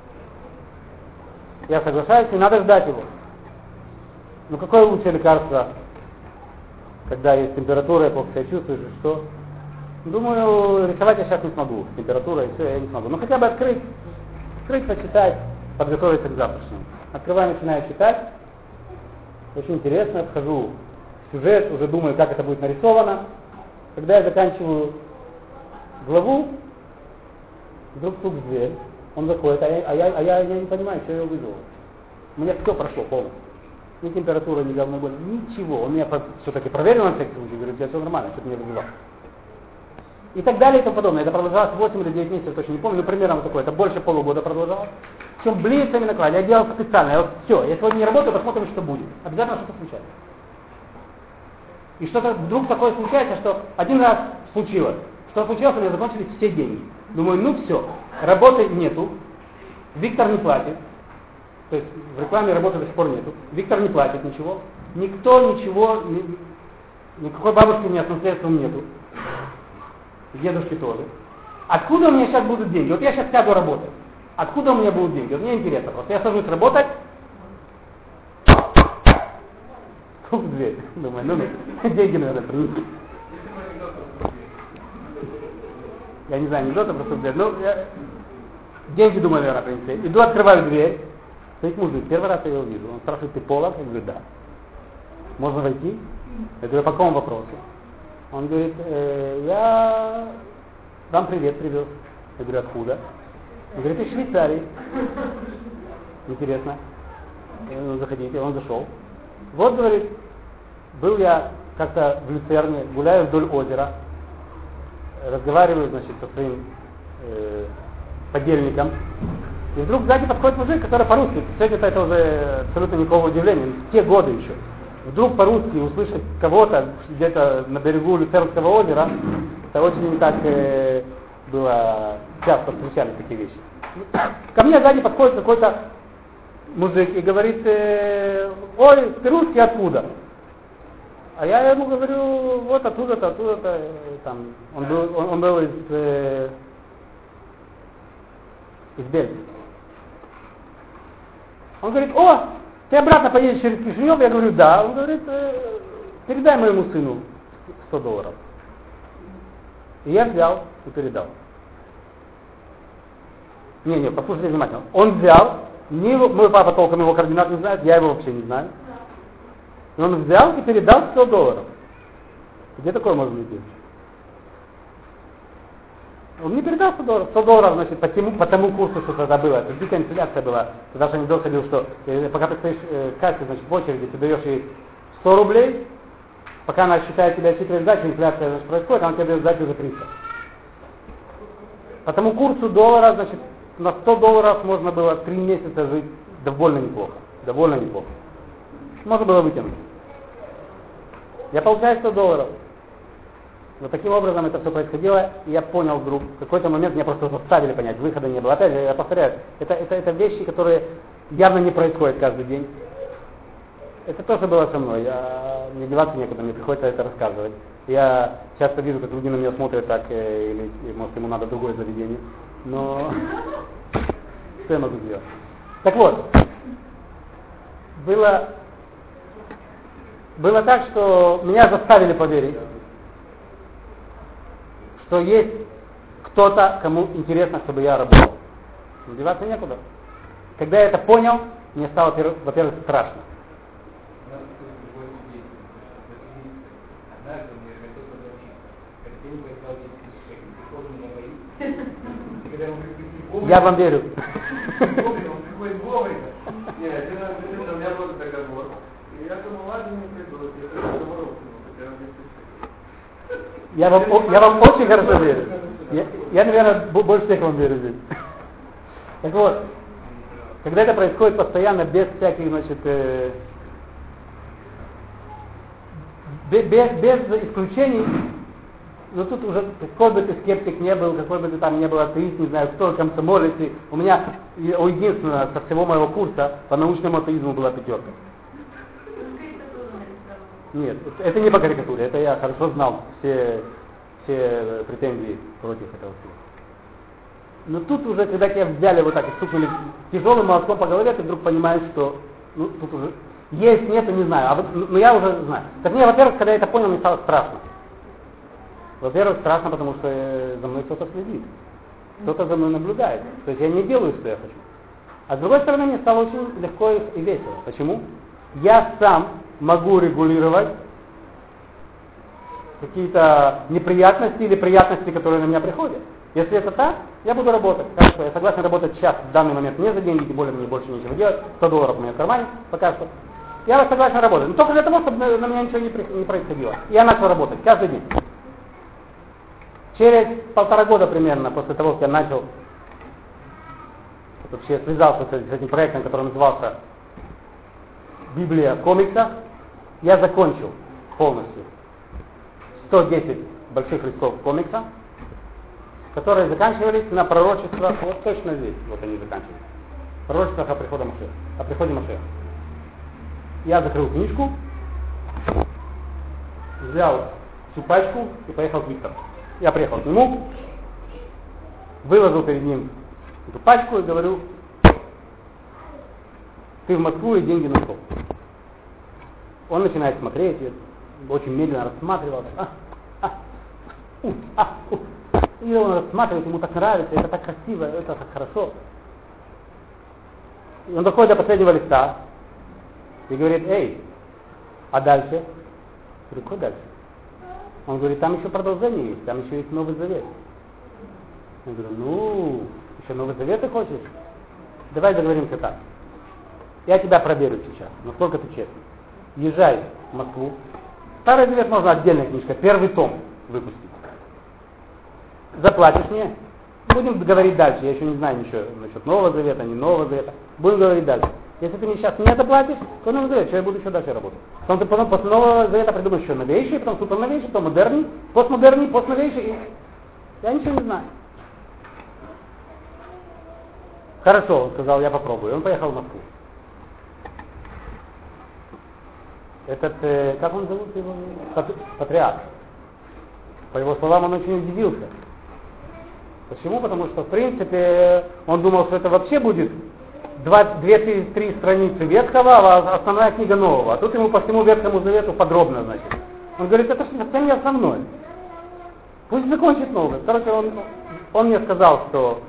Я соглашаюсь, и надо ждать его. Ну, какое лучшее лекарство, когда есть температура, я плохо себя чувствую, что? Думаю, рисовать я сейчас не смогу. Температура и все, я не смогу. Ну, хотя бы открыть, почитать, подготовиться к завтрашнему. Открываю, начинаю читать. Очень интересно, вхожу в сюжет, уже думаю, как это будет нарисовано. Когда я заканчиваю главу, вдруг стук в дверь, он заходит, а я не понимаю, что я его вызвал. У меня все прошло полностью. Ни температура, ни головной боль, ничего. Он меня все-таки проверил на всякий случай, говорит, все нормально, что-то меня вызывал. И так далее и тому подобное. Это продолжалось 8 или 9 месяцев, точно не помню, но примерно вот такое. Это больше полугода продолжалось. Причем блицами наклали. Я делал специально. Я вот, все, я сегодня не работаю, посмотрим, что будет. Обязательно что-то случается. И что-то вдруг такое случается, что один раз случилось. Что случилось, у меня закончились все деньги. Думаю, ну все, работы нету. Виктор не платит. То есть в рекламе работы до сих пор нету. Виктор не платит ничего. Никто ничего, никакой бабушки у меня с наследством нету. Дедушки тоже. Откуда у меня сейчас будут деньги? Вот я сейчас сяду работать. Откуда у меня будут деньги? Вот мне интересно просто. Я сажусь работать. Стук в дверь. Думаю, ну, деньги надо принести. Я не знаю, анекдоты просто в дверь. Ну, деньги, думаю, наверное, принести. Иду, открываю дверь. Стоит мужик. Первый раз я его вижу. Он спрашивает, ты Полов? Я говорю, да. Можно войти? Я говорю, по какому вопросу? Он говорит, я вам привет привез. Я говорю, откуда? Он говорит, из Швейцарии. Интересно. Заходите, он зашел. Вот, говорит, был я как-то в Люцерне, гуляю вдоль озера, разговариваю, значит, со своим подельником. И вдруг сзади подходит мужик, который по-русски. Кстати, это уже абсолютно никакого удивления. В те годы еще. Вдруг по-русски услышать кого-то где-то на берегу Люцернского озера, это очень не так было часто встречались такие вещи. Ко мне сзади подходит какой-то мужик и говорит, ой, ты русский откуда? А я ему говорю, вот оттуда-то, оттуда-то. Там, он был из Бельгии. Он говорит, о, ты обратно поедешь через Кишинев? Я говорю, да. Он говорит, передай моему сыну $100. И я взял и передал. Не, послушайте внимательно. Он взял, мой папа толком его координат не знает, я его вообще не знаю. И он взял и передал $100. Где такое может быть? Он мне передал $100. $100, значит, по тому курсу, что тогда было. Это дикая инфляция была. Тогда же анекдот ходил, что пока ты стоишь в кассе, значит, в очереди, ты даешь ей 100 рублей, пока она считает тебя хитрой сдачей, инфляция, значит, происходит, она тебе дает сдачу за 300. По тому курсу доллара, значит, на $100 можно было 3 месяца жить довольно неплохо. Довольно неплохо. Можно было вытянуть. Я получаю $100. Вот таким образом это все происходило, и я понял вдруг, в какой-то момент меня просто заставили понять, выхода не было. Опять же, я повторяю, это вещи, которые явно не происходят каждый день. Это тоже было со мной, мне деваться некуда, мне приходится это рассказывать. Я часто вижу, как люди на меня смотрят так, или может ему надо другое заведение, но что я могу сделать? Так вот, было так, что меня заставили поверить, что есть кто-то, кому интересно, чтобы я работал. Деваться некуда. Когда я это понял, мне стало, во-первых, страшно. Я вам верю. У меня был договор. И я думал, ладно, не приду, я договор. Я вам очень хорошо верю. Я, наверное, больше всех вам верю здесь. Так вот, когда это происходит постоянно, без всяких, значит, без исключений, но тут уже, какой бы ты скептик не был, какой бы ты там не был атеист, не знаю, кто комсомолец, у меня, у единственного со всего моего курса по научному атеизму была 5. Нет, это не по карикатуре, это я хорошо знал все претензии против этого всего. Но тут уже, когда тебя взяли вот так и стукнули тяжелым молотком по голове, ты вдруг понимаешь, что тут уже есть, нет, не знаю, но я уже знаю. Так мне, во-первых, когда я это понял, мне стало страшно. Во-первых, страшно, потому что за мной кто-то следит, кто-то за мной наблюдает. То есть я не делаю, что я хочу. А с другой стороны, мне стало очень легко и весело. Почему? Я сам могу регулировать какие-то неприятности или приятности, которые на меня приходят. Если это так, я буду работать. Хорошо, я согласен работать сейчас, в данный момент, не за деньги, тем более мне больше нечего делать. $100 у меня в кармане пока что. Я согласен работать. Но только для того, чтобы на меня ничего не происходило. Я начал работать каждый день. Через 1,5 года примерно, после того, как я начал, вообще связался с этим проектом, который назывался «Библия комикса», я закончил полностью 110 больших листков комикса, которые заканчивались на пророчествах, вот точно здесь, вот они заканчивались. Пророчествах о приходе Машеха. Я закрыл книжку, взял всю пачку и поехал к Виктору. Я приехал к нему, выложил перед ним эту пачку и говорю: ты в Москву и деньги на стол. Он начинает смотреть, очень медленно рассматривал. И он рассматривает, ему так нравится, это так красиво, это так хорошо. И он доходит до последнего листа и говорит: эй, а дальше? Я говорю: какой дальше? Он говорит: там еще продолжение есть, там еще есть Новый Завет. Я говорю: еще Новый Завет ты хочешь? Давай договоримся так. Я тебя проверю сейчас, насколько ты честный. Езжай в Москву. Старый Завет можно отдельная книжка, 1 том выпустить. Заплатишь мне. Будем говорить дальше. Я еще не знаю ничего насчет Нового Завета, не Нового Завета. Будем говорить дальше. Если ты мне сейчас не заплатишь, то Новый Завет, что я буду еще дальше работать. Потом после Нового Завета придумаешь еще новейший, потом суперновейший, потом модерный, постновейший. И я ничего не знаю. Хорошо, он сказал, я попробую. Он поехал в Москву. Этот, как он зовут его? Патриарх. По его словам, он очень удивился. Почему? Потому что, в принципе, он думал, что это вообще будет 2-3 страницы Ветхого, а основная книга Нового. А тут ему по всему Ветхому Завету подробно, значит. Он говорит: это совсем не основное. Пусть закончит Новое. Короче, он мне сказал, что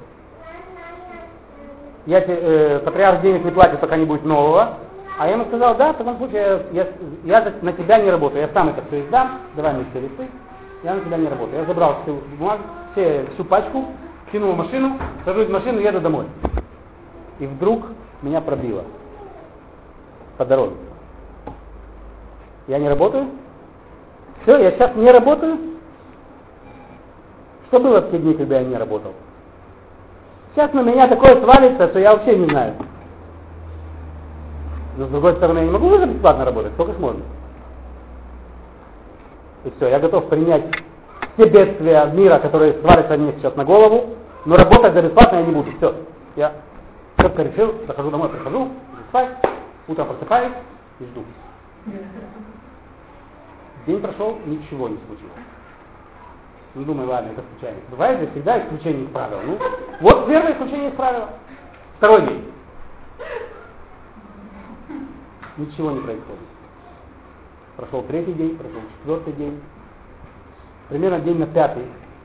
патриарх денег не платит, пока не будет нового. А я ему сказал: да, в таком случае я на тебя не работаю. Я сам это все издам, давай мне все листы. Я на тебя не работаю. Я забрал всю бумагу, всю пачку, кинул в машину, сажусь в машину и еду домой. И вдруг меня пробило по дороге. Я не работаю? Все, я сейчас не работаю? Что было в те дни, когда я не работал? Сейчас на меня такое свалится, что я вообще не знаю. Но с другой стороны, я не могу уже бесплатно работать, сколько ж можно. И все, я готов принять все бедствия мира, которые свалятся мне сейчас на голову, но работать за бесплатно я не буду. Все, я четко решил, захожу домой, прихожу, иду спать, утром просыпаюсь и жду. День прошел, ничего не случилось. Ну, думаю, ладно, это случайность. Бывает же всегда исключение из правила. Ну, вот первое исключение из правила. Второй день. Ничего не происходит. Прошел 3-й день, прошел 4-й день. Примерно день на 5-й.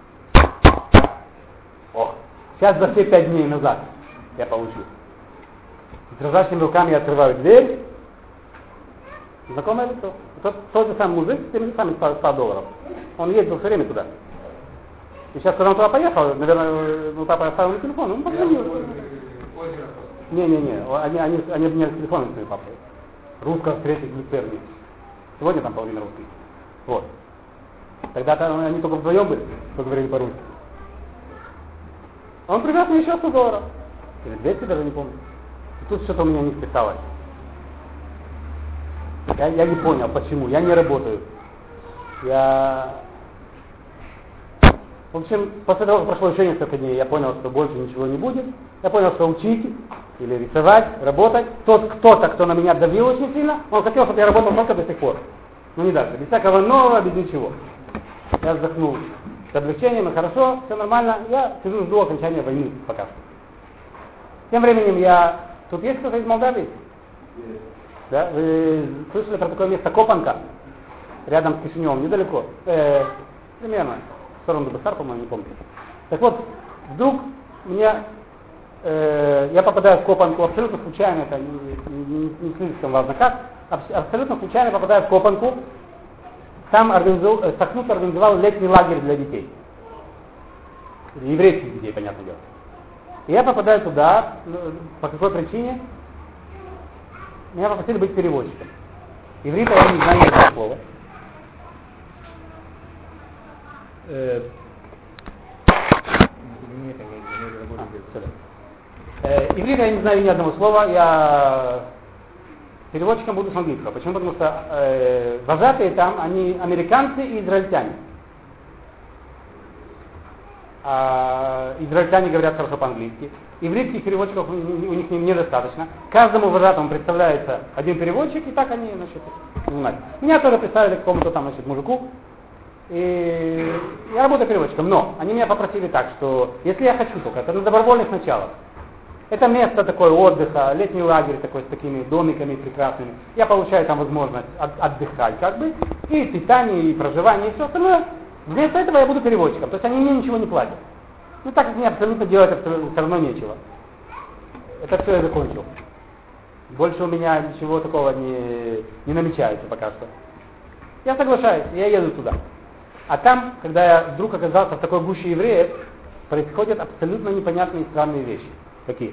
Сейчас за все 5 дней назад я получил. С дрожащими руками я открываю дверь. Знакомое лицо. Тот же самый мужик с теми же самыми $100. Он ездил все время туда. И сейчас, когда он туда поехал, наверное, папа оставил на телефон, он позвонил. Не-не-не, они мне телефон с папой. Русско-встретить не первый. Сегодня там половина русских. Вот. Тогда-то они только вдвоем были, кто говорили по-русски. Он привез мне еще $100. Или 200, даже не помню. И тут что-то у меня не вписалось. Я не понял, почему. Я не работаю. В общем, после того, как прошло еще несколько дней, я понял, что больше ничего не будет. Я понял, что учить или рисовать, работать. Кто-то, кто на меня давил очень сильно, он хотел, чтобы я работал только до сих пор. Но не дальше. Без всякого нового, без ничего. Я вздохнул с облегчением, и хорошо, все нормально. Я сижу, жду окончания войны пока что. Тем временем Тут есть кто-то из Молдавии? Да? Вы слышали про такое место Копанка? Рядом с Кишиневым, недалеко. Примерно. В сторону Дубасар, по-моему, не помню. Так вот, вдруг я попадаю в Копанку абсолютно случайно, это не слишком важно как, абсолютно случайно попадаю в Копанку. Там Сахнут организовал летний лагерь для детей. Еврейских детей, понятное дело. И я попадаю туда, по какой причине? Меня попросили быть переводчиком. Иврита я не знаю ни одного слова. Иврита я не знаю ни одного слова. Я переводчиком буду с английского. Почему? Потому что вожатые там, они американцы и израильтяне. Израильтяне говорят хорошо по-английски. Ивритских переводчиков у них недостаточно. Каждому вожатому представляется один переводчик, и так они, занимаются. Меня тоже представили какому-то там, мужику. И я работаю переводчиком. Но они меня попросили так, что если я хочу только, это на добровольных началах. Это место такое отдыха, летний лагерь такой с такими домиками прекрасными. Я получаю там возможность отдыхать как бы. И питание, и проживание, и все остальное. Вместо этого я буду переводчиком. То есть они мне ничего не платят. Ну так как мне абсолютно делать все равно нечего. Это все я закончил. Больше у меня ничего такого не намечается пока что. Я соглашаюсь, я еду туда. А там, когда я вдруг оказался в такой гуще евреев, происходят абсолютно непонятные и странные вещи. Какие?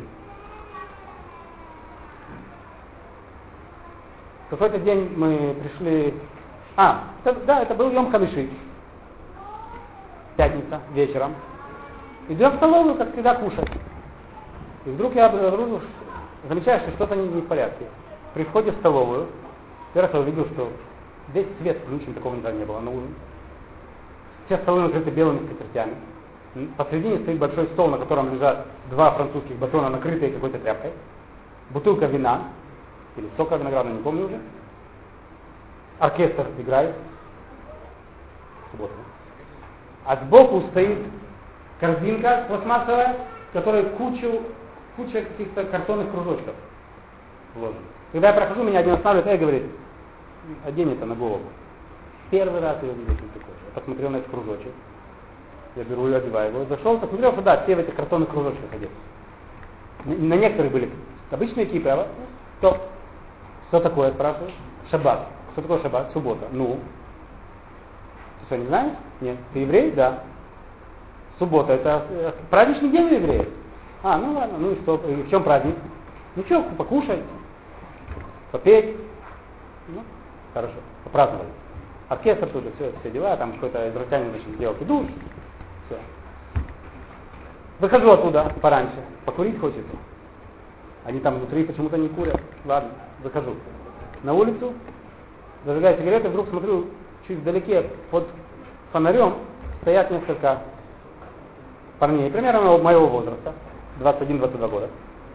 В какой-то день мы пришли... это был Йом Хамиши. Пятница, вечером. Идем в столовую, как всегда, кушать. И вдруг я замечаю, что что-то не в порядке. При входе в столовую, первый раз я увидел, что весь свет включен, такого никогда не было на ужин. Все столы накрыты белыми скатертями. Посредине стоит большой стол, на котором лежат 2 французских батона, накрытые какой-то тряпкой. Бутылка вина, или сока виноградного, не помню уже. Оркестр играет. Суббота. А сбоку стоит корзинка пластмассовая, в которой куча каких-то картонных кружочков вложена. Когда я прохожу, меня один останавливает и говорит: одень это на голову. Первый раз я увидел такое. Я посмотрел на этот кружочек. Я беру и одеваю его. Зашел, посмотрел, что да, все в этих картонных кружочках одеты. На некоторых были обычные кипы, а что такое, спрашиваю? Шаббат. Что такое шаббат? Суббота. Ну? Ты что, не знаешь? Нет. Ты еврей? Да. Суббота, это праздничный день у евреев. Ну ладно, ну и что? И в чем праздник? Ничего, покушать, попеть. Ну, хорошо, попраздновали. Оркестр тут, все дела, там какой-то израильтянин сделал душ. Все. Выхожу оттуда пораньше, покурить хочется. Они там внутри почему-то не курят. Ладно, выхожу. На улицу, зажигаю сигареты, вдруг смотрю, чуть вдалеке под фонарем стоят несколько парней, примерно моего возраста, 21-22 года.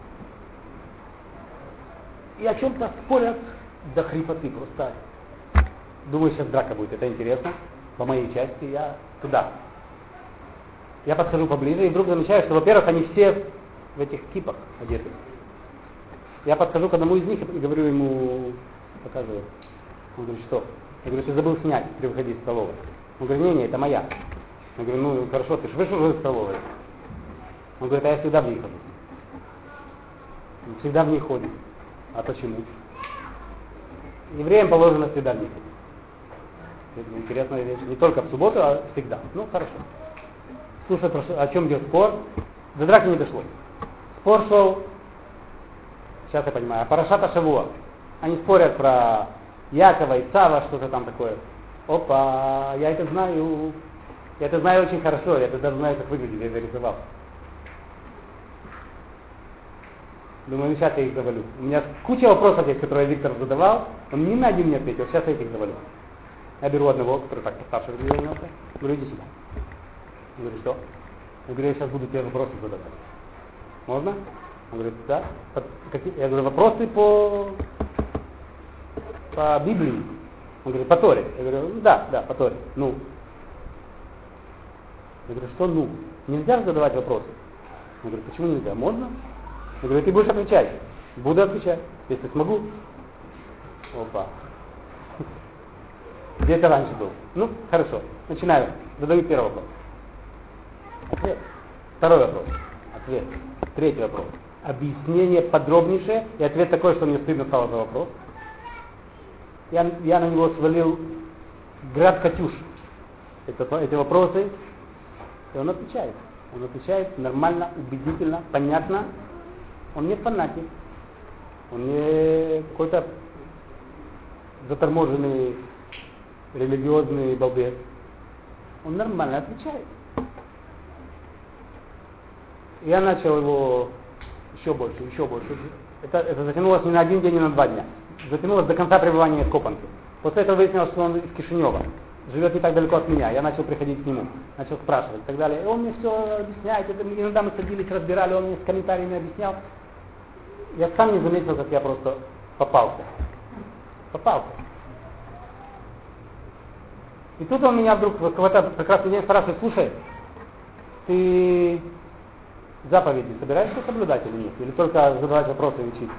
И о чем-то спорят до хрипоты просто. Думаю, сейчас драка будет, это интересно. По моей части я туда. Я подхожу поближе и вдруг замечаю, что, во-первых, они все в этих кипах одеты. Я подхожу к одному из них и говорю ему, показываю. Он говорит, что? Я говорю, ты забыл снять при выходе из столовой. Он говорит, не, это моя. Я говорю, ну хорошо, ты же вышел уже из столовой. Он говорит, а я всегда в ней хожу. Он всегда в ней ходит. А почему? Евреям положено всегда в ней ходить. Это интересная вещь. Не только в субботу, а всегда. Ну, хорошо. Слушай, о чем идет спор? До драки не дошло. Спор шел, сейчас я понимаю, Парашат ха-Шавуа. Они спорят про Якова и Цава, что-то там такое. Опа, я это знаю очень хорошо, я это даже знаю, как выглядит, я это рисовал. Думаю, сейчас я их завалю. У меня куча вопросов есть, которые Виктор задавал, он ни на один не ответил, сейчас я этих завалю. Я беру одного, который так постарше выглядел, говорю, иди сюда. Он говорит, что? Я говорю, я сейчас буду тебе вопросы задавать. Можно? Он говорит, да. Я говорю, вопросы по Библии. Он говорит, по Торе. Я говорю, да, по Торе. Ну. Я говорю, что ну? Нельзя задавать вопросы. Он говорит, почему нельзя? Можно? Я говорю, ты будешь отвечать. Буду отвечать, если смогу. Опа. Где это раньше был? Ну, хорошо. Начинаю. Задаю первый вопрос. Ответ. Второй вопрос. Ответ. Третий вопрос. Объяснение подробнейшее. И ответ такой, что мне стыдно стало за вопрос. Я на него свалил град катюш. Эти вопросы. И он отвечает. Он отвечает нормально, убедительно, понятно. Он не фанатик. Он не какой-то заторможенный религиозный балбес. Он нормально отвечает. Я начал его еще больше. Это затянулось не на один день, не на 2 дня. Затянулось до конца пребывания в Копанке. После этого выяснилось, что он из Кишинева. Живет не так далеко от меня. Я начал приходить к нему, начал спрашивать и так далее. И он мне все объясняет. Иногда мы садились, разбирали, он мне с комментариями объяснял. Я сам не заметил, как я просто попался. И тут он меня вдруг в какой-то прекрасный день спрашивает, слушай, ты заповеди собираешься соблюдать или нет? Или только задавать вопросы и учить?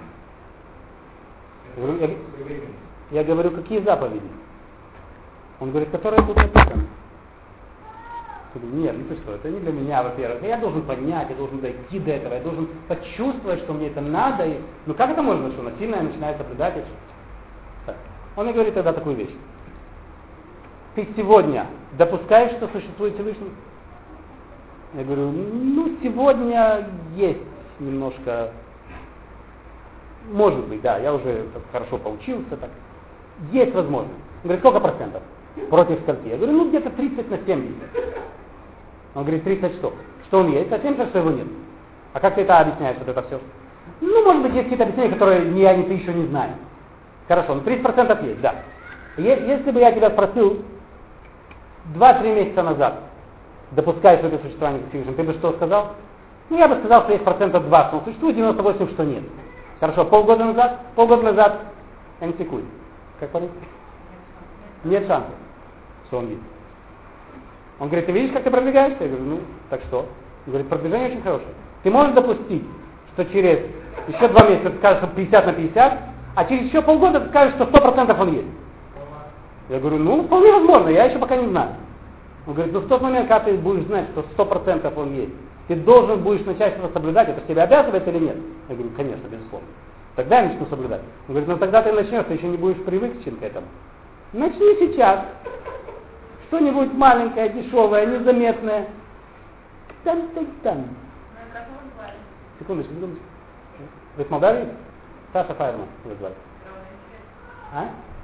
Я говорю, какие заповеди? Он говорит, которые тут написаны. Я говорю, нет, ну ты что, это не для меня, во-первых. Я должен понять, я должен дойти до этого, я должен почувствовать, что мне это надо. Ну как это можно, что насильно я начинаю соблюдать это? Так. Он мне говорит тогда такую вещь. Ты сегодня допускаешь, что существует Всевышний? Я говорю, ну сегодня есть немножко, может быть, да, я уже хорошо поучился, так. Есть возможность. Он говорит, сколько процентов против скольки? Я говорю, ну где-то 30 на 70. Он говорит, 30 что? Что он есть, а 70 что его нет. А как ты это объясняешь, вот это все? Ну, может быть, есть какие-то объяснения, которые ни я, ни ты еще не знаем. Хорошо, ну 30% есть, да. Если бы я тебя спросил 2-3 месяца назад, допускаешь это существование Всевышнего, ты бы что сказал? Ну, я бы сказал, что есть 2%, что он существует, 98%, что нет. Хорошо, полгода назад, антикуй. Как понять? Нет шансов, что он есть. Он говорит, ты видишь, как ты продвигаешься? Я говорю, ну, так что? Он говорит, продвижение очень хорошее. Ты можешь допустить, что через еще 2 месяца ты скажешь, что 50 на 50, а через еще полгода ты скажешь, что 100% он есть. Я говорю, ну, вполне возможно, я еще пока не знаю. Он говорит, ну, в тот момент, когда ты будешь знать, что 100% он есть, ты должен будешь начать это соблюдать, это тебя обязывает или нет? Я говорю, конечно, безусловно. Тогда я начну соблюдать. Он говорит, ну, тогда ты начнешь, ты еще не будешь привычен к этому. Начни сейчас. Что-нибудь маленькое, дешевое, незаметное. Там. Секундочку. Вы с Молдавии? Саша Файерман вы звали. А?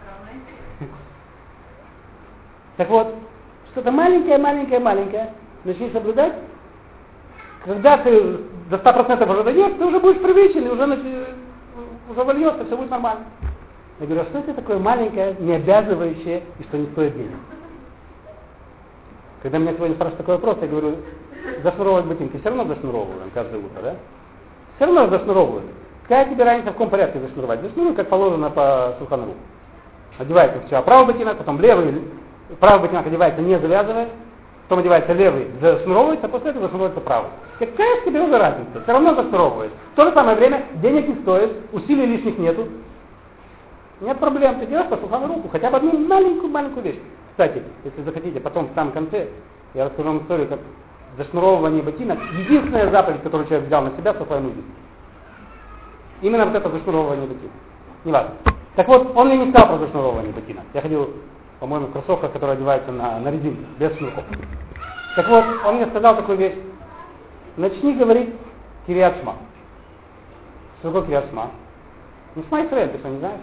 Так вот, что-то маленькое. Начни соблюдать. Когда ты до 100% уже дойдешь, ты уже будешь привычен, и уже вольется, все будет нормально. Я говорю, а что это такое маленькое, не обязывающее и что не стоит денег? Когда меня сегодня спрашивают такой вопрос, я говорю, зашнуровывать ботинки, все равно зашнуровываем каждое утро, да? Все равно зашнуровываем. Какая тебе разница, в каком порядке зашнуровать? Зашнуруй, как положено по Шулхан Арух. Одевается сначала правый ботинок, потом левый. Правый ботинок одевается, не завязывая, потом одевается левый, зашнуровывается, а после этого зашнуровывается правый. Какая тебе уже разница? Все равно зашнуровываешь. В то же самое время денег не стоит, усилий лишних нету. Нет проблем, ты делаешь по Шулхан Аруху, хотя бы одну маленькую вещь. Кстати, если захотите, потом в самом конце я расскажу вам историю, как зашнуровывание ботинок, единственная заповедь, которую человек взял на себя в своем жизни. Именно вот это зашнуровывание ботинок. Неважно. Так вот, он мне не сказал про зашнуровывание ботинок. Я ходил, по-моему, в кроссовках, которые одеваются на резинке, без шнурков. Так вот, он мне сказал такую вещь. Начни говорить Кириат Шма. Что такое Кириат Шма? Ну, Шма Исраэль, ты что, не знаешь?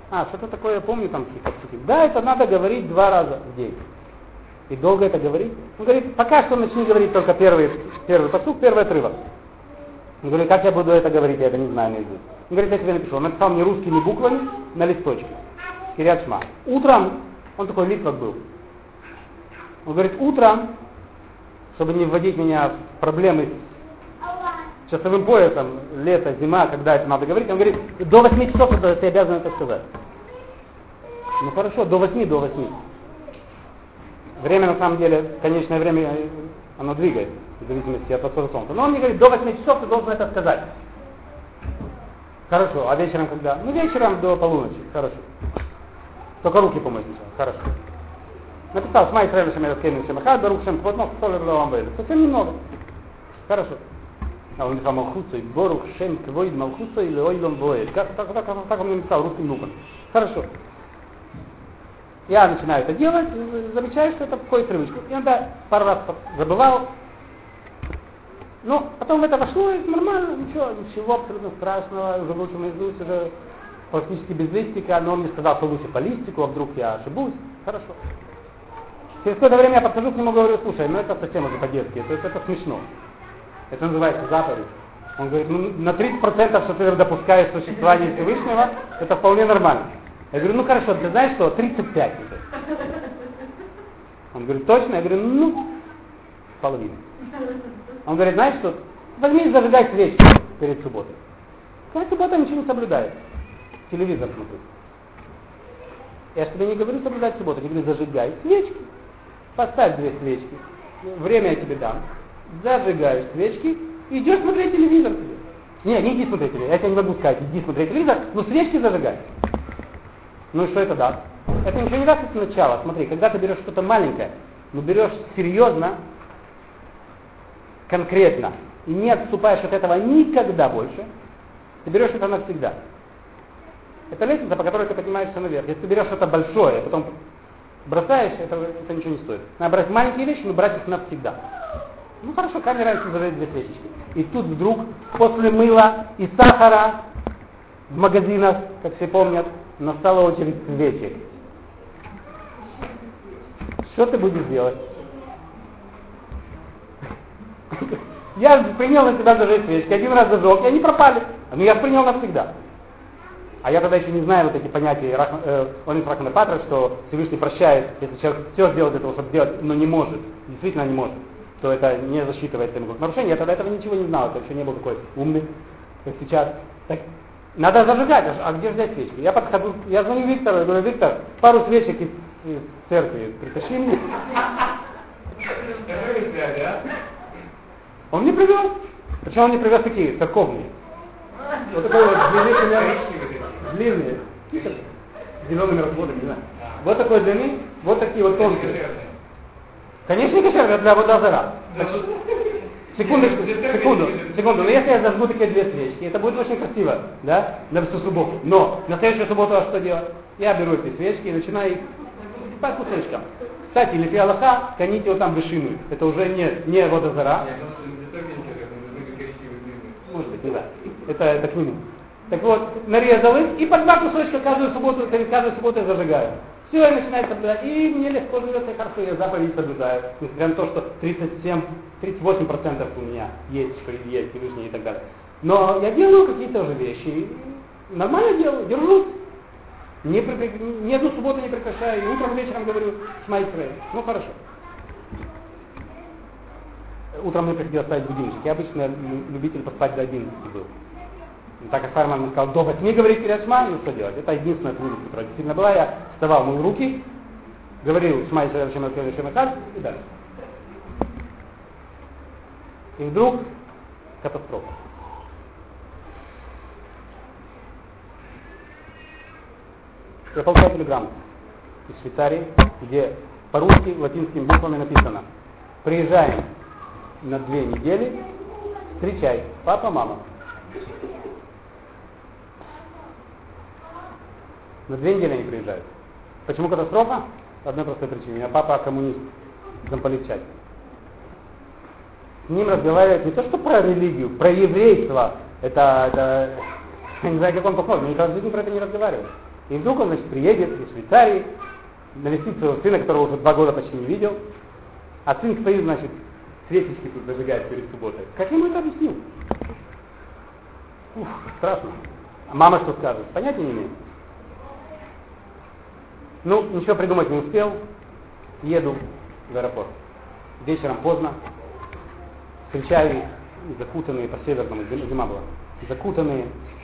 что-то такое я помню там какие-то псуки. Да, это надо говорить 2 раза в день. И долго это говорить? Он говорит, пока что начни говорить только первый пасук, первый отрывок. Он говорит, как я буду это говорить, я это не знаю наизусть. Он говорит, я тебе напишу. Он написал мне русскими буквами на листочке. Кирьят Шма. Утром, он такой литвак был. Он говорит, утром, чтобы не вводить меня в проблемы с часовым поясом, лето, зима, когда это надо говорить, он говорит, до 8 часов ты обязан это сказать. Ну хорошо, до 8. Время, на самом деле, конечное время, оно двигается, в зависимости от восхода солнца. Но он мне говорит, до 8 часов ты должен это сказать. Хорошо, а вечером когда? Ну, вечером до полуночи, хорошо. Только руки помыть сначала, хорошо. Написал, Шма Исраэль Шем Элокейну Шем Эхад, Барух Шем Квод Нох, Солер Лоам Вейли. Совсем немного. Хорошо. А он написал Малхуцой, Борух Шем Квоид Малхуцой Леойлом Воэль. Так он мне написал русским буквами. Хорошо. Я начинаю это делать, замечаю, что это входит в привычку. Иногда пару раз забывал. Но потом это вошло, и нормально, ничего абсолютно страшного. Уже выучил наизусть, уже практически без листика, но он мне сказал, что лучше по листику, а вдруг я ошибусь. Хорошо. Через какое-то время я подхожу к нему и говорю, слушай, ну это совсем уже по-детски, это смешно. Это называется заповедь. Он говорит, ну на 30%, что ты допускаешь существование Всевышнего, это вполне нормально. Я говорю, ну хорошо, ты знаешь что, 35 уже. Он говорит, точно? Я говорю, ну, половина. Он говорит, знаешь что, возьми и зажигай свечки перед субботой. Когда суббота ничего не соблюдает. Телевизор смотрю. Я же тебе не говорю соблюдать субботу, я говорю, зажигай свечки. Поставь 2 свечки. Время я тебе дам. Зажигаешь свечки и идешь смотреть телевизор тебе. Не иди смотреть телевизор, я тебе не могу сказать, иди смотреть телевизор, но свечки зажигай. Ну и что это даст? Это ничего не даст с начала. Смотри, когда ты берешь что-то маленькое, но берешь серьезно, конкретно, и не отступаешь от этого никогда больше, ты берешь это навсегда. Это лестница, по которой ты поднимаешься наверх. Если ты берешь что-то большое, а потом бросаешь, это ничего не стоит. Надо брать маленькие вещи, но брать их навсегда. Ну хорошо, камера еще зажечь 2 свечечки. И тут вдруг, после мыла и сахара в магазинах, как все помнят, настала очередь свечек. Что ты будешь делать? Я принял на себя зажечь свечки, 1 раз зажег, и они пропали. Но я принял навсегда. А я тогда еще не знаю вот эти понятия Олин Рахмана Патра, что Всевышний прощает, если человек все сделает для того, чтобы делать, но не может, действительно не может, то это не засчитывается ему как нарушение. Я тогда этого ничего не знал, это еще не был такой умный, как сейчас. Так, надо зажигать, а где взять свечки? Я подхожу, я звоню Виктору, я говорю, Виктор, пару свечек из церкви притащи мне. Он мне привез. Причем он мне привез такие, церковные. Вот такой вот длинные, зелеными разводами, не знаю. Вот такой длины, вот такие вот тонкие. Конечно, не кошерные, для водозара. Секунду. Но если я зажгу такие 2 свечки, это будет очень красиво, да, на всю субботу. Но на следующую субботу что делать? Я беру эти свечки и начинаю их по кусочкам. Кстати, лифи Аллаха, коните его там вышину. Это уже не водозара. Может быть, не знаю. Это к нему. Так вот, нарезал их и по 2 кусочка каждую субботу я зажигаю. Все, я начинаю соблюдать. И мне легко живется, хорошо, я заповедь соблюдаю. Несмотря на то, что 38% у меня есть, что есть, Всевышний и так далее. Но я делаю какие-то уже вещи. Нормально делаю, держусь. Ни одну субботу не прекращаю. И утром, вечером говорю Шма Исраэль. Ну хорошо. Утром мне приходилось ставить будильничек. Я обычно любитель поспать до 11 был. И так как Фарман сказал, до 8 говорить Кирьят Шма, ну что делать? Это единственная трудность, которая действительно была. Я вставал, мыл руки, говорил Шма Исраэль Шем Элокейну Шем Эхад и дальше. И вдруг катастрофа. Я получаю телеграмму из Швейцарии, где по-русски латинскими буквами написано: приезжаем на 2 недели, встречай, папа, мама. На 2 недели они приезжают. Почему катастрофа? По одной простой причине. У меня папа коммунист, замполит части. С ним разговаривать не то что про религию, про еврейство. Это я не знаю, как он похож, но никогда в жизни про это не разговаривал. И вдруг он, значит, приедет из Швейцарии, навестит своего сына, которого уже 2 года почти не видел, а сын стоит, значит, светочки тут зажигает перед субботой. Как ему это объяснил? Ух, страшно. А мама что скажет? Понятия не имею. Ну, ничего придумать не успел. Еду в аэропорт. Вечером поздно. Встречаю их, закутанные по-северному, зима была. Закутанные.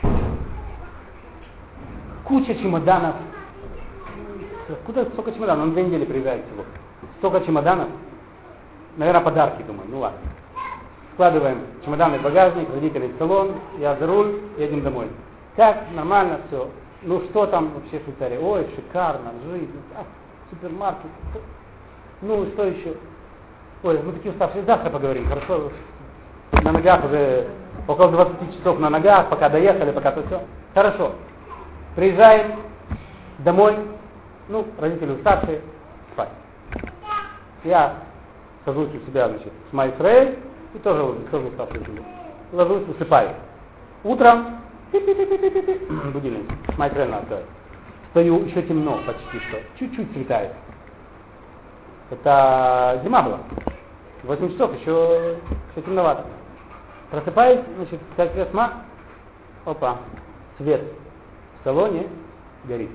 Куча чемоданов. Куда столько чемоданов? Он 2 недели приезжает всего. Столько чемоданов. Наверное, подарки, думаю. Ну ладно. Складываем чемоданы в багажник, родители в салон, я за руль, едем домой. Так, нормально все. Ну что там вообще в Швейцарии? Ой, шикарно, жизнь, супермаркет. Ну, что еще? Ой, мы такие уставшие, завтра поговорим, хорошо? На ногах уже около 20 часов на ногах, пока доехали, пока то все. Хорошо. Приезжаем домой, ну, родители уставшие, спать. Я сажусь у себя, значит, с Майсрей, и тоже уставший. Ложусь, усыпаю. Утром будильник, Майсрей надо сказать. Стою, еще темно почти что, чуть-чуть светает. Это зима была. 8 часов, еще темновато. Просыпаюсь, значит, как раз опа, свет в салоне горит.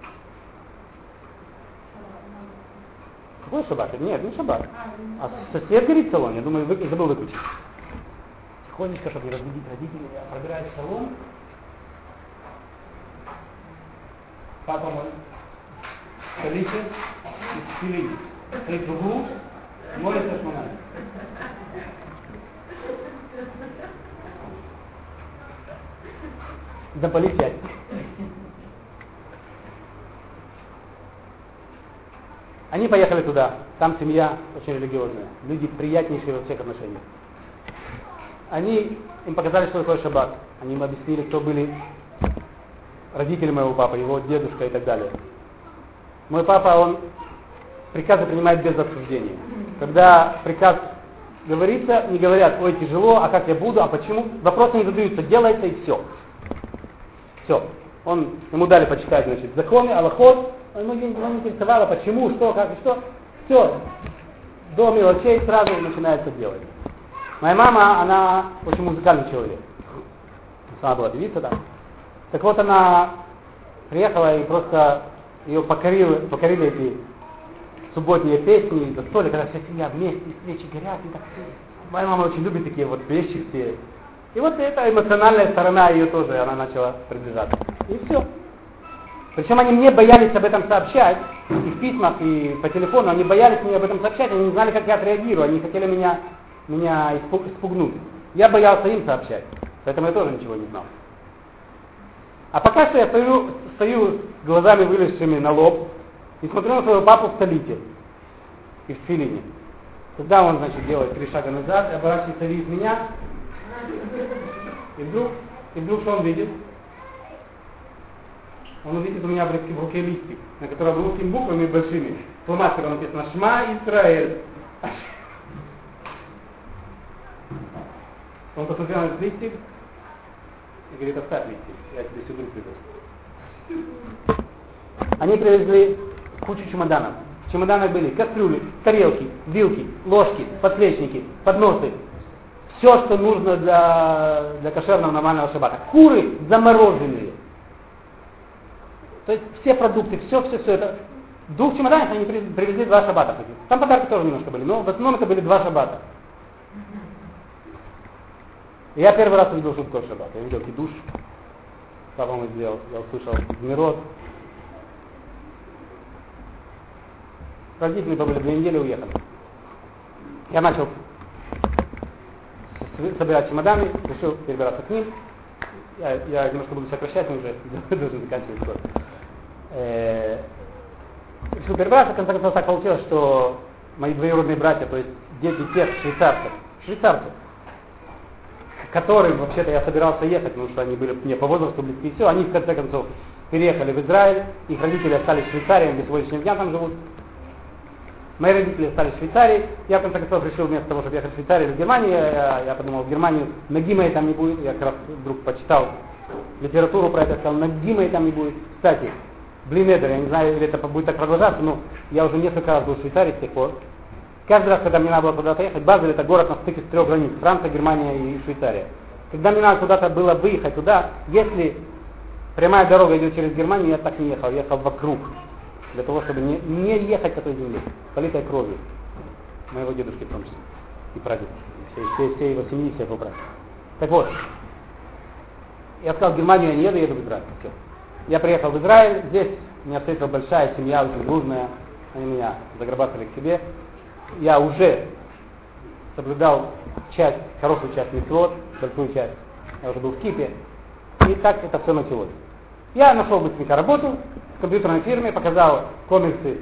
Какой шаббат? Нет, не шаббат. А свет горит в салоне, я думаю, забыл выключить. Тихонечко, чтобы не разбудить родителей, я пробираюсь в салон. Папа мой столице из Филиппин. Стоит в углу, молится шмонами. Заболеть часть. Они поехали туда, там семья очень религиозная, люди приятнейшие во всех отношениях. Им показали, что такое шаббат, они им объяснили, кто были родители моего папы, его дедушка и так далее. Мой папа, он приказы принимает без обсуждения. Когда приказ говорится, не говорят, ой, тяжело, а как я буду, а почему, вопросы не задаются, делается и все. Все. Ему дали почитать, значит, законы, алахот, ему не интересовало, почему, что, как и что. Все. До мелочей сразу начинается делать. Моя мама, она очень музыкальный человек. Она была певица, да. Так вот, она приехала и просто ее покорили эти субботние песни, застолья, когда вся семья вместе, свечи горят. И так. Моя мама очень любит такие вот вещи все. И вот эта эмоциональная сторона ее тоже, она начала приближаться. И все. Причем они мне боялись об этом сообщать, и в письмах, и по телефону, они боялись мне об этом сообщать, они не знали, как я отреагирую, они хотели меня испугнуть. Я боялся им сообщать, поэтому я тоже ничего не знал. А пока что я стою с глазами вылезшими на лоб и смотрю на своего папу в столице и в Филине. Когда он, значит, делает 3 шага назад, оборачивается, видит меня, и вдруг что он видит? Он увидит у меня в руке листик, на котором русскими буквами большими, фломастером написано «Шма Исраэль». Он посмотрел на этот листик и говорит: оставь листик, я тебе сюда привез. Они привезли кучу чемоданов. В чемоданах были кастрюли, тарелки, вилки, ложки, подсвечники, подносы. Все, что нужно для кошерного нормального шаббата. Куры замороженные. То есть все продукты, все это. В 2 чемоданах они привезли 2 шаббата. Там подарки тоже немножко были, но в основном это были 2 шаббата. И я первый раз увидел, что такое шаббат. Я видел кидуш. Папа мой сделал, я услышал мирот. Родители побыли 2 недели, уехали. Я начал собирать чемоданы, решил перебираться к ним. Я немножко буду сокращать, но уже должен заканчивать скоро. Решил перебираться, в конце концов так получилось, что мои двоюродные братья, то есть дети тех швейцарцев, которым вообще-то я собирался ехать, потому что они были мне по возрасту близки, и все, они в конце концов переехали в Израиль, их родители остались в Швейцарии, до сегодняшнего дня там живут. Мои родители остались в Швейцарии, я в конце концов решил вместо того, чтобы ехать в Швейцарию, в Германию, я подумал, в Германию ноги моей там не будет, я как раз вдруг почитал литературу про это, сказал, ноги моей там не будет. Кстати, Блинедер, я не знаю, или это будет так продолжаться, но я уже несколько раз был в Швейцарии с тех пор. Каждый раз, когда мне надо было куда-то ехать, Базель — это город на стыке с 3 границ, Франция, Германия и Швейцария. Когда мне надо куда-то было выехать туда, если прямая дорога идет через Германию, я так не ехал, я ехал вокруг, для того, чтобы не ехать по той земле, политой кровью моего дедушки в том числе, и прадеда, всей его семьи, всех его братьев. Так вот, я сказал, в Германию я не еду, еду в Израиль. Все. Я приехал в Израиль, здесь меня встретила большая семья, очень дружная, они меня заграбатывали к себе. Я уже соблюдал хорошую часть мицвот, большую часть. Я уже был в Кипе. И так это все началось. Я нашел быстренько работу в компьютерной фирме, показал комиксы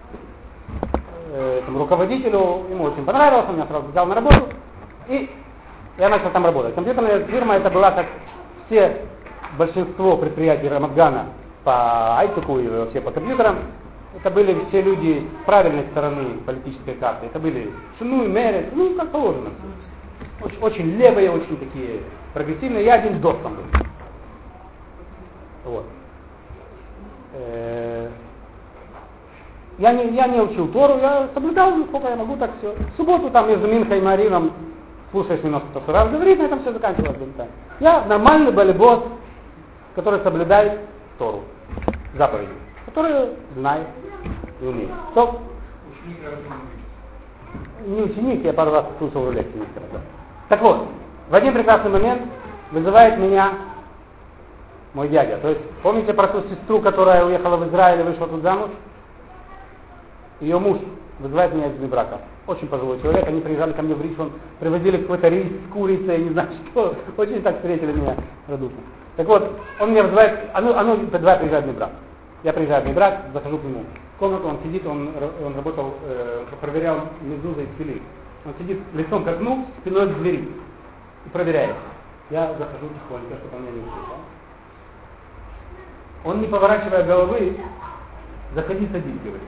этому руководителю, ему очень понравилось, он меня сразу взял на работу, и я начал там работать. Компьютерная фирма это была как большинство предприятий Рамадгана по айтику и вообще по компьютерам. Это были все люди с правильной стороны политической карты. Это были Шинуй, Мерец, как положено. Очень левые, очень такие прогрессивные. Я один ДОС там был. Вот. Я не учил Тору, я соблюдал, сколько я могу, так все. В субботу там между Минхой и Марином слушаешь немножко то, что раз говорит, на этом все заканчивалось. Я нормальный балибос, который соблюдает Тору, заповеди, который знает и умеет. Стоп. Не ученик, я пару раз слушал лекции. Так вот, в один прекрасный момент вызывает меня мой дядя. То есть, помните про ту сестру, которая уехала в Израиль и вышла тут замуж? Ее муж вызывает меня из брака. Очень пожилой человек, они приезжали ко мне в Ришон, привозили какой-то рис с курицей, не знаю что. Очень так встретили меня радушно. Так вот, он меня вызывает, давай приезжай в Небрак. Я приезжаю в Небрак, захожу к нему. В комнату он сидит, он работал, проверял мезуза и фили. Он сидит лицом к окну, спиной к двери и проверяет. Я захожу тихонько, чтобы он меня не услышал. Он, не поворачивая головы, заходи, садись, говорит.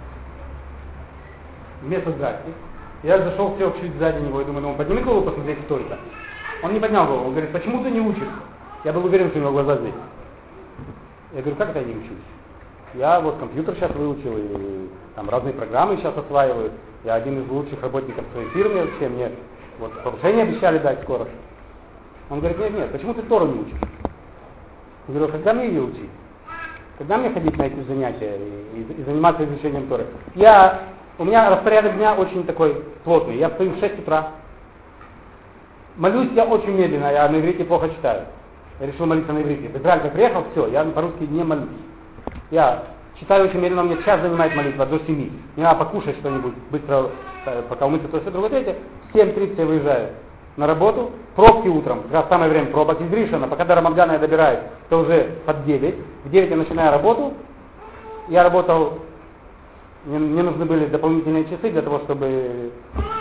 Вместо здрасте. Я зашел, сел чуть сзади него и думаю, ну подними голову, посмотреть, кто это. Он не поднял голову, он говорит, почему ты не учишься? Я был уверен, что у него глаза здесь. Я говорю, как это я не учусь? Я вот компьютер сейчас выучил, и там разные программы сейчас осваиваю. Я один из лучших работников в своей фирме вообще, мне вот повышение обещали дать скоро. Он говорит, нет, почему ты Тору не учишь? Я говорю, когда мне ее учить? Когда мне ходить на эти занятия и заниматься изучением Торы? У меня распорядок дня очень такой плотный. Я встаю в 6 утра. Молюсь я очень медленно, я на иврите плохо читаю. Я решил молиться на иврите. В Израиль приехал, все, я по-русски не молюсь. Я читаю очень медленно, мне час занимает молитва до 7. Мне надо покушать что-нибудь быстро, пока умыться, то все другое третье. В 7:30 я выезжаю на работу. Пробки утром, как раз самое время пробок из Гришина. Пока до Рамадгана я добираюсь, то уже под 9. В 9 я начинаю работу. Я работал, мне нужны были дополнительные часы для того, чтобы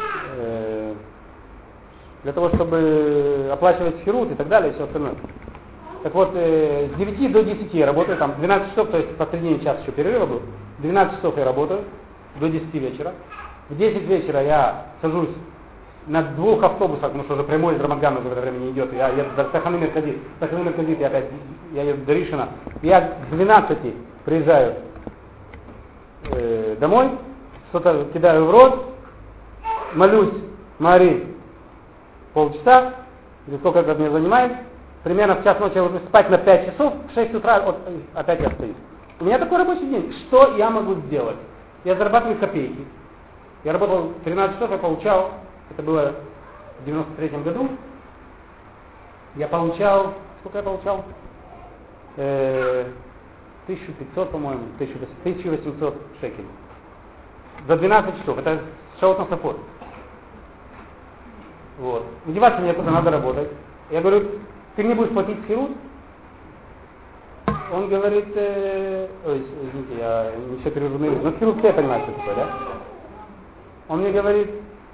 оплачивать хирург и так далее, и все остальное. Так вот, с 9 до 10 я работаю, там 12 часов, то есть посредине час еще перерыва был, 12 часов я работаю, до 10 вечера. В 10 вечера я сажусь на 2 автобусах, потому что уже прямой из Рамадгана уже в это время не идет, я еду до Саханы Мерказит, я еду до Ришина. Я к 12 приезжаю домой, что-то кидаю в рот, молюсь, Мари, полчаса, или сколько это меня занимает, примерно в час ночи я ложусь спать на 5 часов, в 6 утра опять я встаю. У меня такой рабочий день. Что я могу сделать? Я зарабатываю копейки. Я работал 13 часов, я получал, это было в 93 году, я получал, сколько я получал? 1500, по-моему, 1800 шекелей. За 12 часов, это шаот на сапот. Вот. Деваться мне куда надо работать. Я говорю, ты мне будешь платить хирург? Он говорит, извините, я не все перевожу на язык, но хирург я понимаю, что такое, да? Он мне говорит,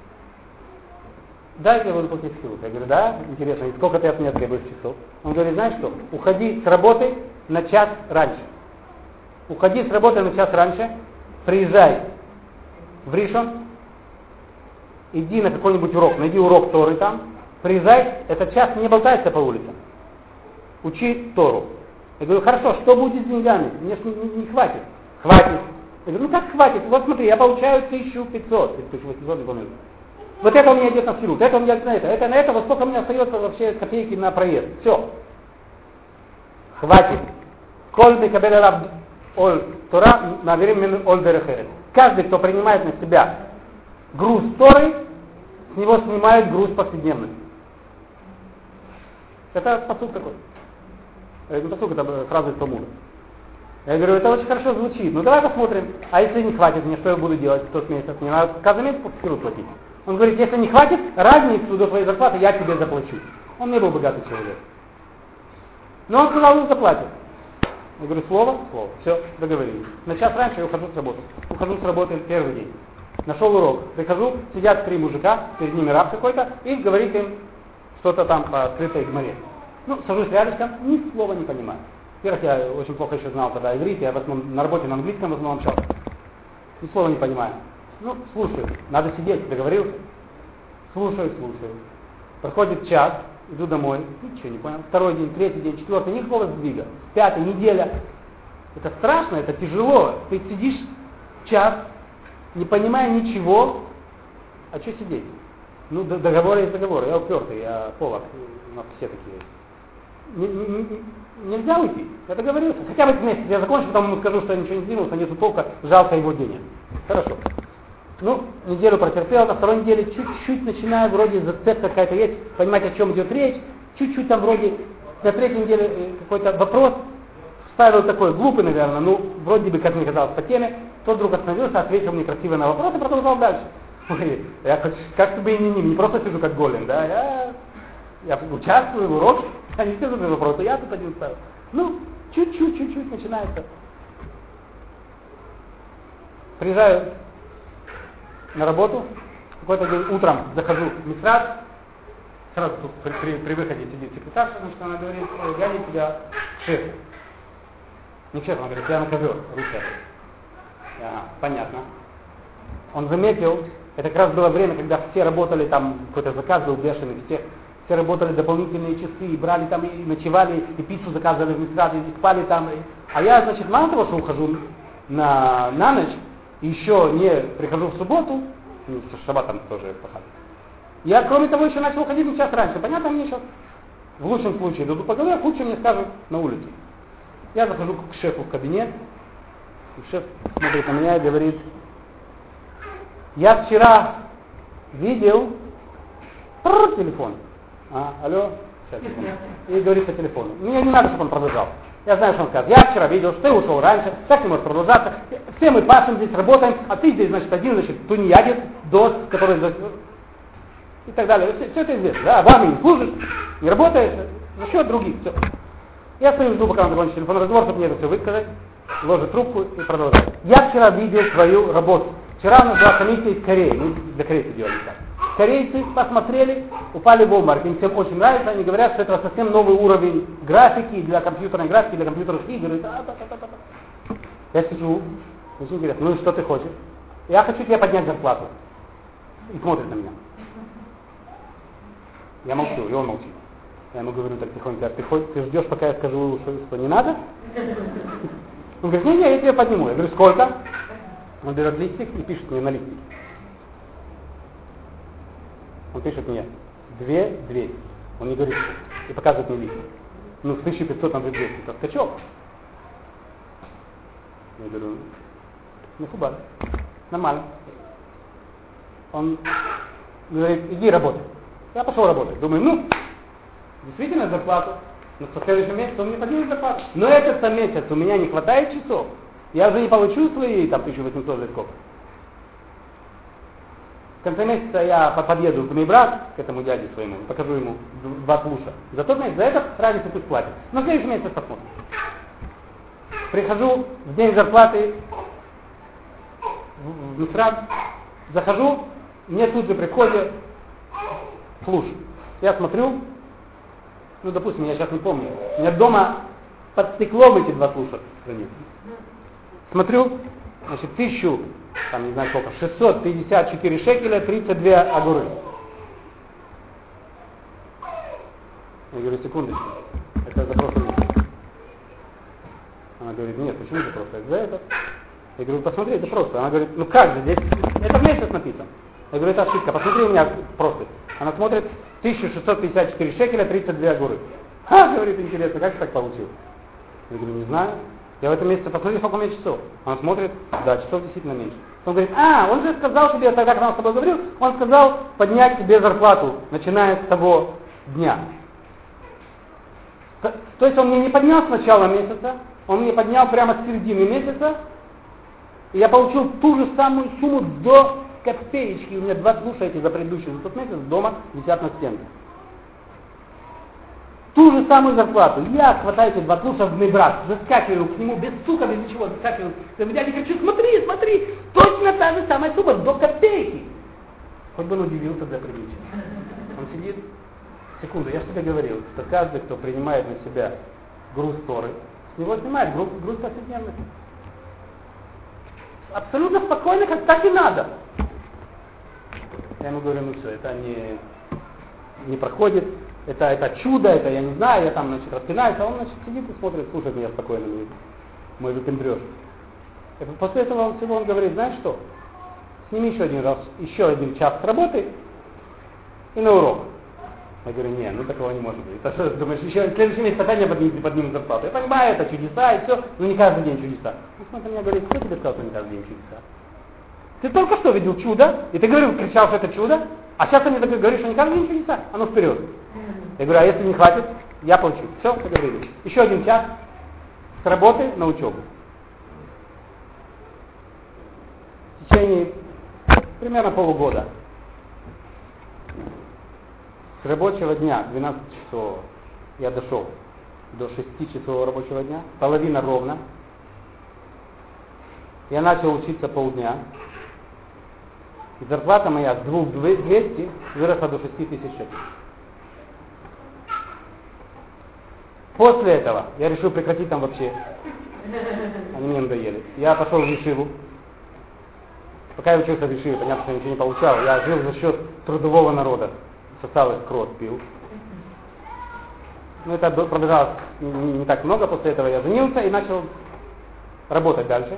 дай я буду платить хирург. Я говорю, да, интересно, и сколько ты от меня требуешь часов? Он говорит, знаешь что, уходи с работы на час раньше. Уходи с работы на час раньше, приезжай в Ришон, иди на какой-нибудь урок, найди урок Торы там, приезжай, этот час не болтайся по улицам. Учи Тору. Я говорю, хорошо, что будет с деньгами? Мне ж не хватит. Хватит. Я говорю, ну как хватит? Вот смотри, я получаю 1500, 1800, не помню. Вот это у меня идет на сирут, это у меня на это на это, вот сколько у меня остается вообще копейки на проезд. Все. Хватит. Коль микабель раб оль Тора, наверим оль дерехерет. Каждый, кто принимает на себя груз Торы, с него снимает груз повседневный. Это посуд такой. Не посуд, это фраза из Талмуда. Я говорю, это очень хорошо звучит. Ну давай посмотрим. А если не хватит мне, что я буду делать в тот месяц? Мне надо каждый месяц по платить. Он говорит, если не хватит, разницу до твоей зарплаты я тебе заплачу. Он не был богатый человек. Но он сказал, он заплатит. Я говорю, слово. Все, договорились. На час раньше я ухожу с работы. Ухожу с работы первый день. Нашел урок. Прихожу, сидят 3 мужика, перед ними раб какой-то, и говорит им что-то там по скрытой гмаре. Ну, сажусь рядышком, ни слова не понимаю. Во-первых, я очень плохо еще знал тогда иврит, я в основном на работе на английском в основном общался. Ни слова не понимаю. Ну, слушаю. Надо сидеть, договорился. Слушаю. Проходит час, иду домой, ничего не понял. 2-й день, 3-й день, 4-й, никакого сдвига. 5-й, неделя. Это страшно, это тяжело. Ты сидишь час, не понимая ничего, а что сидеть? Ну, договоры есть договоры. Я упертый, я полок, у нас все такие. Нельзя уйти, я договорился. Хотя бы этот месяц я закончу, потом ему скажу, что я ничего не сдвинулся, нету толка, жалко его денег. Хорошо. Ну, неделю протерпел, на 2-й неделе чуть-чуть начинаю, вроде зацепка какая-то есть, понимать, о чем идет речь, чуть-чуть там вроде, на 3-й неделе какой-то вопрос, ставил такой, глупый, наверное, ну, вроде бы, как мне казалось, по теме, тот вдруг остановился, ответил мне красиво на вопрос и продолжал дальше. Я как-то бы и не просто сижу как голем, да, я участвую в уроке, они все задают вопросы, я тут один ставил. Ну, чуть-чуть начинается. Приезжаю на работу, какой-то день утром захожу в Мисрат, сразу тут при выходе сидит секретарша, потому что она говорит, я не тебя шеф. Не шеф, она говорит, я на ковер, русская. Понятно. Он заметил, это как раз было время, когда все работали, там какой-то заказ был бешеный, все работали дополнительные часы, и брали там, и ночевали, и пиццу заказывали в Мисрат, и спали там. А я, значит, мало того, что ухожу на ночь, и еще не прихожу в субботу, в шаббат там тоже пахали. Я, кроме того, еще начал уходить на час раньше. Понятно, мне сейчас в лучшем случае дадут по голове, а в худшем мне скажут на улице. Я захожу к шефу в кабинет, и шеф смотрит на меня и говорит, я вчера видел телефон. Алло, сейчас, и говорит по телефону. Мне не надо, чтобы он продолжал. Я знаю, что он скажет. Я вчера видел, что ты ушел раньше, так не может продолжаться. Все мы пашем здесь, работаем, а ты здесь, значит, один, значит, тунеядец, дос, который... И так далее. Все это известно. Да? В армии не служишь, не работаешь, за счет других. Все. Я стою, жду, пока он закончит телефонный разговор, чтобы мне это все высказать, ложит трубку и продолжает. Я вчера видел твою работу. Вчера у нас была комиссия из Кореи. Мы для корейцев делали так. Корейцы посмотрели, упали в обморок. Им всем очень нравится, они говорят, что это совсем новый уровень графики для компьютерной графики, для компьютерных игр. Я сижу, очень интересно, ну и что ты хочешь? Я хочу тебе поднять зарплату. И смотрит на меня. Я молчу, и он молчит. Я ему говорю так тихонько, ты ждешь, пока я скажу, что не надо? Он говорит, не, я тебе подниму. Я говорю, сколько? Он берет листик и пишет мне на листик. Он пишет мне 2200. Он не говорит, и показывает мне листик. Ну, с 1500 на 2200. Это скачок. Я говорю, не хубар. Нормально. Он говорит, иди работай. Я пошел работать. Думаю, ну, действительно зарплату. Но в следующем месяце он мне поднимет зарплату. Но этот месяц у меня не хватает часов. Я уже не получу свои там 1800 или сколько. В конце месяца я подъеду к Мейбрат, к этому дяде своему, покажу ему 2 плуша. За тот месяц, за этот разницу пусть платит. Но в следующем месяце посмотрим. Прихожу в день зарплаты в Мисрат, захожу, мне тут же приходит плуш. Я смотрю, ну, допустим, я сейчас не помню, у меня дома под стеклом эти 2 плуша храню. Смотрю, значит, 1000, там не знаю сколько, 654 шекеля, 32 огуры. Я говорю, секундочку, это за прошлый месяц. Она говорит, нет, почему это просто? За это. Я говорю, посмотри, это просто. Она говорит, ну как же, здесь, это в месяц написано. Я говорю, это ошибка, посмотри, у меня просто. Она смотрит, 1654 шекеля, 32 горы. Ха, говорит, интересно, как ты так получил? Я говорю, не знаю. Я в этом месяце посмотрю, сколько у меня часов. Она смотрит, да, часов действительно меньше. Он говорит, он же сказал тебе, тогда, когда он с тобой говорил, он сказал поднять тебе зарплату, начиная с того дня. То есть он мне не поднял с начала месяца, он мне поднял прямо с середины месяца, и я получил ту же самую сумму до копеечки. У меня 2 клуша эти за предыдущий за тот месяц дома висят на стенке. Ту же самую зарплату. Я хватаю эти 2 клуша в брат, заскакиваю к нему без сука, без ничего, заскакиваю. Я не хочу, смотри, точно та же самая сумма, до копейки. Хоть бы он удивился для приличия. Он сидит, секунду, я же тебе говорил, что каждый, кто принимает на себя груз Торы, с него снимает груз повседневности. Абсолютно спокойно, как так и надо. Я ему говорю, ну все, это не проходит, это чудо, это я не знаю, я там, значит, распинаюсь, а он, значит, сидит и смотрит, слушает меня спокойно, мой выпендрёж. И после этого он говорит, знаешь что, сними еще один час с работы и на урок. Я говорю, не, ну такого не может быть. Это что, думаешь, еще в следующем месяце опять мне поднимут зарплату. Я понимаю, это чудеса и все, но не каждый день чудеса. Он смотрит на меня и говорит, кто тебе сказал, что не каждый день чудеса? Ты только что видел чудо, и ты говорил, кричал, что это чудо, а сейчас ты мне говоришь, что не каждый день чудеса, а ну вперед. Я говорю, а если не хватит, я получу. Все, договорились. Еще один час с работы на учебу. В течение примерно полугода. С рабочего дня, 12 часов, я дошел до 6 часов рабочего дня, половина ровно. Я начал учиться полдня. И зарплата моя с 2200 выросла до 6000 шекелей. После этого я решил прекратить там вообще. Они мне надоели. Я пошел в Ешиву. Пока я учился в Ешиве, понятно, что я ничего не получал. Я жил за счет трудового народа. Сосал их кровь, пил. Но это продолжалось не так много. После этого я женился и начал работать дальше.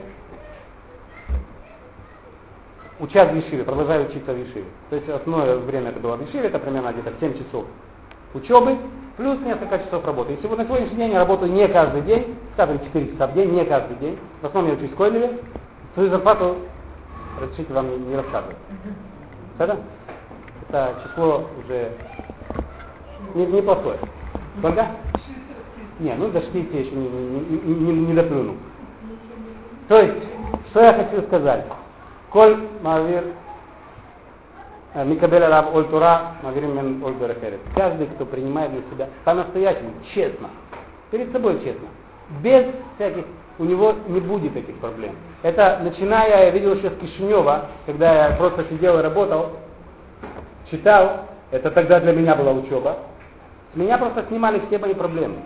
Учась в Ешиве, продолжаю учиться в Ешиве. То есть основное время это было в Ешиве, это примерно где-то 7 часов учебы, плюс несколько часов работы. И на сегодняшний день я работаю не каждый день, скажем, 4 часа в день, не каждый день. В основном я учусь в Койлеве. Свою зарплату, разрешите вам не рассказывать. Это число уже неплохое. Сколько? Не, ну до 60 я еще не доплюнул. То есть, что я хочу сказать? Коль мавир микабель алав оль тура, мавир мен оль берахерет. Каждый, кто принимает на себя по-настоящему, честно, перед собой честно, без всяких, у него не будет таких проблем. Это начиная, я видел еще с Кишинева, когда я просто сидел и работал, читал, это тогда для меня была учеба. С меня просто снимали все мои проблемы.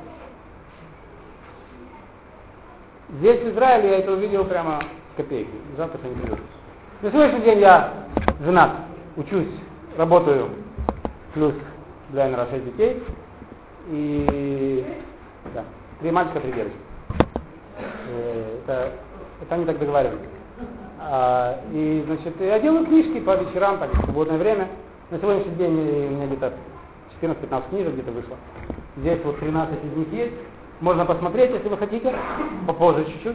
Здесь, в Израиле, я это увидел прямо с копейки. Жалко, что не придет. На сегодняшний день я женат, учусь, работаю, плюс для 6 детей. И да, 3 мальчика, 3 девочки. Это они так договаривались. И, значит, я делаю книжки по вечерам, так, в свободное время. На сегодняшний день у меня где-то 14-15 книжек где-то вышло. Здесь вот 13 из них есть. Можно посмотреть, если вы хотите, попозже чуть-чуть.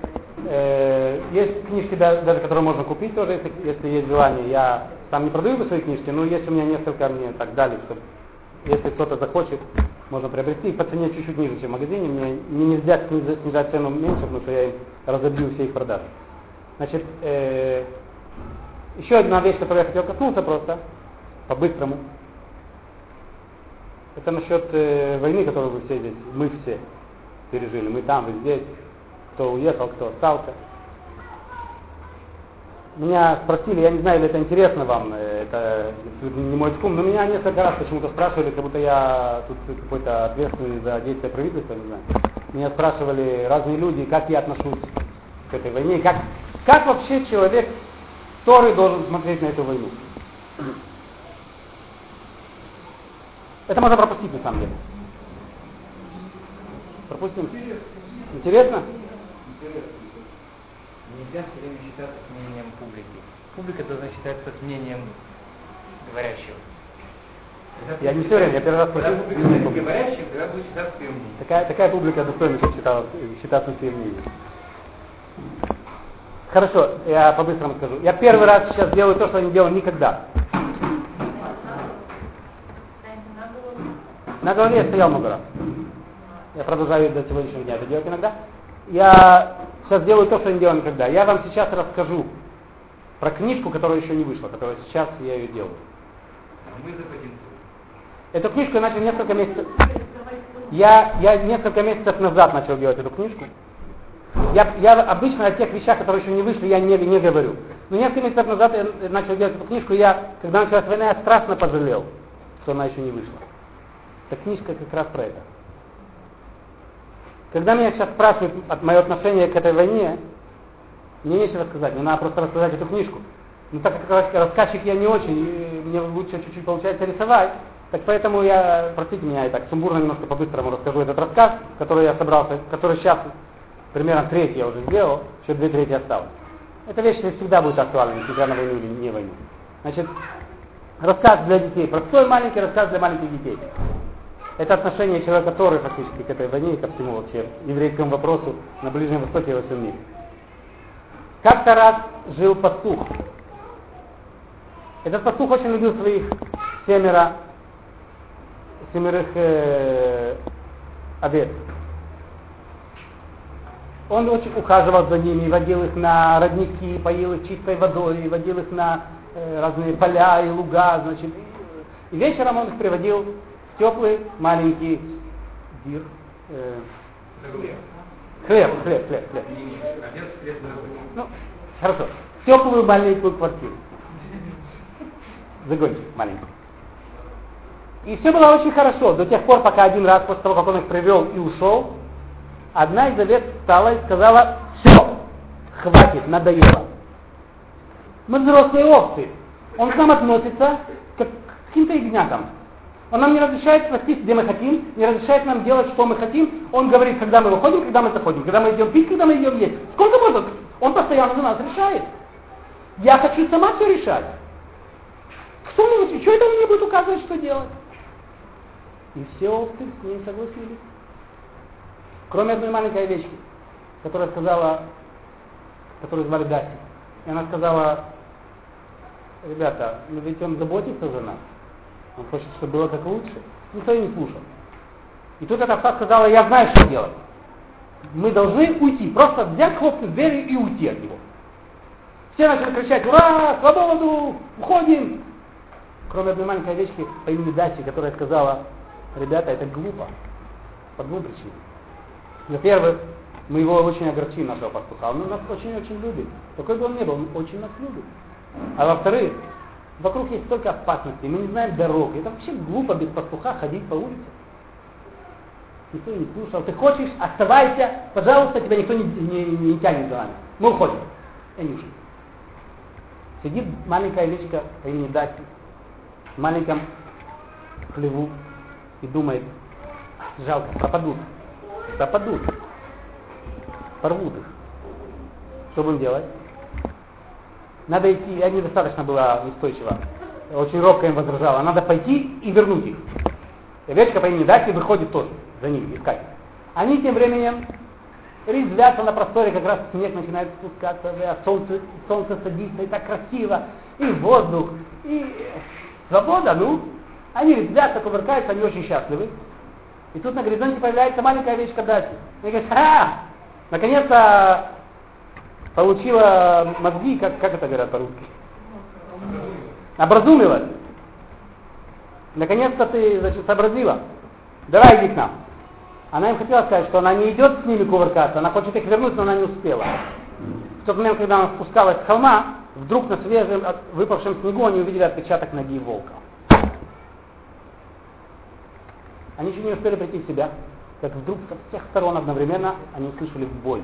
Есть книжки, даже которые можно купить тоже, если есть желание. Я сам не продаю свои книжки, но есть у меня несколько, мне так дали, чтобы если кто-то захочет, можно приобрести. И по цене чуть-чуть ниже, чем в магазине. Мне нельзя снижать цену меньше, потому что я им разобью все их продажи. Значит, еще одна вещь, которую я хотел коснуться просто, по-быстрому. Это насчет войны, которую вы все здесь, мы все пережили. Мы там, вы здесь. Кто уехал, кто остался. Меня спросили, я не знаю, или это интересно вам, это не мой скум, но меня несколько раз почему-то спрашивали, как будто я тут какой-то ответственный за действия правительства, не знаю. Меня спрашивали разные люди, как я отношусь к этой войне, как вообще человек, который должен смотреть на эту войну. Это можно пропустить на самом деле. Пропустим. Интересно? Нельзя все время считаться с мнением публики. Публика должна считаться с мнением говорящего. Я не все время, я первый раз Когда слышу. публика станет говорящим, тогда будет считаться своим мнением. Такая публика достойна, чтобы считаться своим мнением. Хорошо, я по-быстрому скажу. Я первый раз сейчас делаю то, что я не делал никогда. На голове я стоял много раз. Я продолжаю до сегодняшнего дня это делать иногда. Я сейчас делаю то, что я не делал никогда. Я вам сейчас расскажу про книжку, которая еще не вышла, которая сейчас я ее делаю. Мы запатентуем. Эту книжку я начал несколько месяцев. Я несколько месяцев назад начал делать эту книжку. Я обычно о тех вещах, которые еще не вышли, я не говорю. Но несколько месяцев назад я начал делать эту книжку, когда началась война, я страшно пожалел, что она еще не вышла. Эта книжка как раз про это. Когда меня сейчас спрашивают мое отношение к этой войне, мне нечего сказать, мне надо просто рассказать эту книжку. Но так как рассказчик я не очень, и мне лучше чуть-чуть получается рисовать, так поэтому я, простите меня, я так сумбурно немножко по-быстрому расскажу этот рассказ, который я собрался, который сейчас примерно треть я уже сделал, еще 2/3 осталось. Эта вещь всегда будет актуальна, несмотря на войну или не войну. Значит, рассказ для детей, простой маленький рассказ для маленьких детей. Это отношение человека Торы фактически к этой войне и ко всему вообще еврейскому вопросу на Ближнем Востоке и во всем мире. Как-то раз жил пастух. Этот пастух очень любил своих семерых овец. Он очень ухаживал за ними, водил их на родники, поил их чистой водой, водил их на разные поля и луга, значит. И вечером он их приводил в теплый маленький дир. Хлеб. Ну, хорошо. Теплую маленькую квартиру. Загончик маленький. И все было очень хорошо, до тех пор, пока один раз, после того, как он их привел и ушел, одна из овец встала и сказала: все, хватит, надоело. Мы взрослые овцы. Он к нам относится как к каким-то ягнятам. Он нам не разрешает пастись, где мы хотим, не разрешает нам делать, что мы хотим. Он говорит, когда мы выходим, когда мы заходим, когда мы идем пить, когда мы идем есть. Сколько можно? Он постоянно за нас решает. Я хочу сама все решать. Что это он мне будет указывать, что делать? И все овцы с ним согласились. Кроме одной маленькой овечки, которую звали Даси. И она сказала: ребята, ну ведь он заботится за нас. Он хочет, чтобы было как лучше. Никто ее не слушал. И тут эта овца сказала: я знаю, что делать. Мы должны уйти. Просто взять, хлопнуть дверью и уйти от него. Все начали кричать: ура, свободу, уходим. Кроме одной маленькой овечки по имени Даси, которая сказала: ребята, это глупо. По двум причинам. Во-первых, мы его очень огорчили, нашего пастуха. Он нас очень-очень любит. Какой бы он ни был, он очень нас любит. А во-вторых, вокруг есть столько опасностей, мы не знаем дорог. Это вообще глупо без пастуха ходить по улице. Никто не слушал. Ты хочешь, оставайся, пожалуйста, тебя никто не тянет за нами. Мы уходим. И они ушли. Сидит маленькая овечка по имени Даси в маленьком хлеву и думает: жалко, пропадут, порвут их. Что будем делать? Надо идти, я недостаточно была устойчива, очень робко им возражала. Надо пойти и вернуть их. И овечка по имени Даси выходит тоже за ними искать. Они тем временем резвятся на просторе, как раз снег начинает спускаться, а солнце садится, и так красиво, и воздух, и свобода, ну. Они резвятся, кувыркаются, они очень счастливы. И тут на горизонте появляется маленькая овечка Даси. И говорит: наконец-то получила мозги, как это говорят по-русски? Образумилась. Наконец-то ты, значит, сообразила. Давай иди к нам. Она им хотела сказать, что она не идет с ними кувыркаться, она хочет их вернуть, но она не успела. В тот момент, когда она спускалась с холма, вдруг на свежем, выпавшем снегу они увидели отпечаток ноги волка. Они еще не успели прийти в себя, как вдруг со всех сторон одновременно они услышали бой.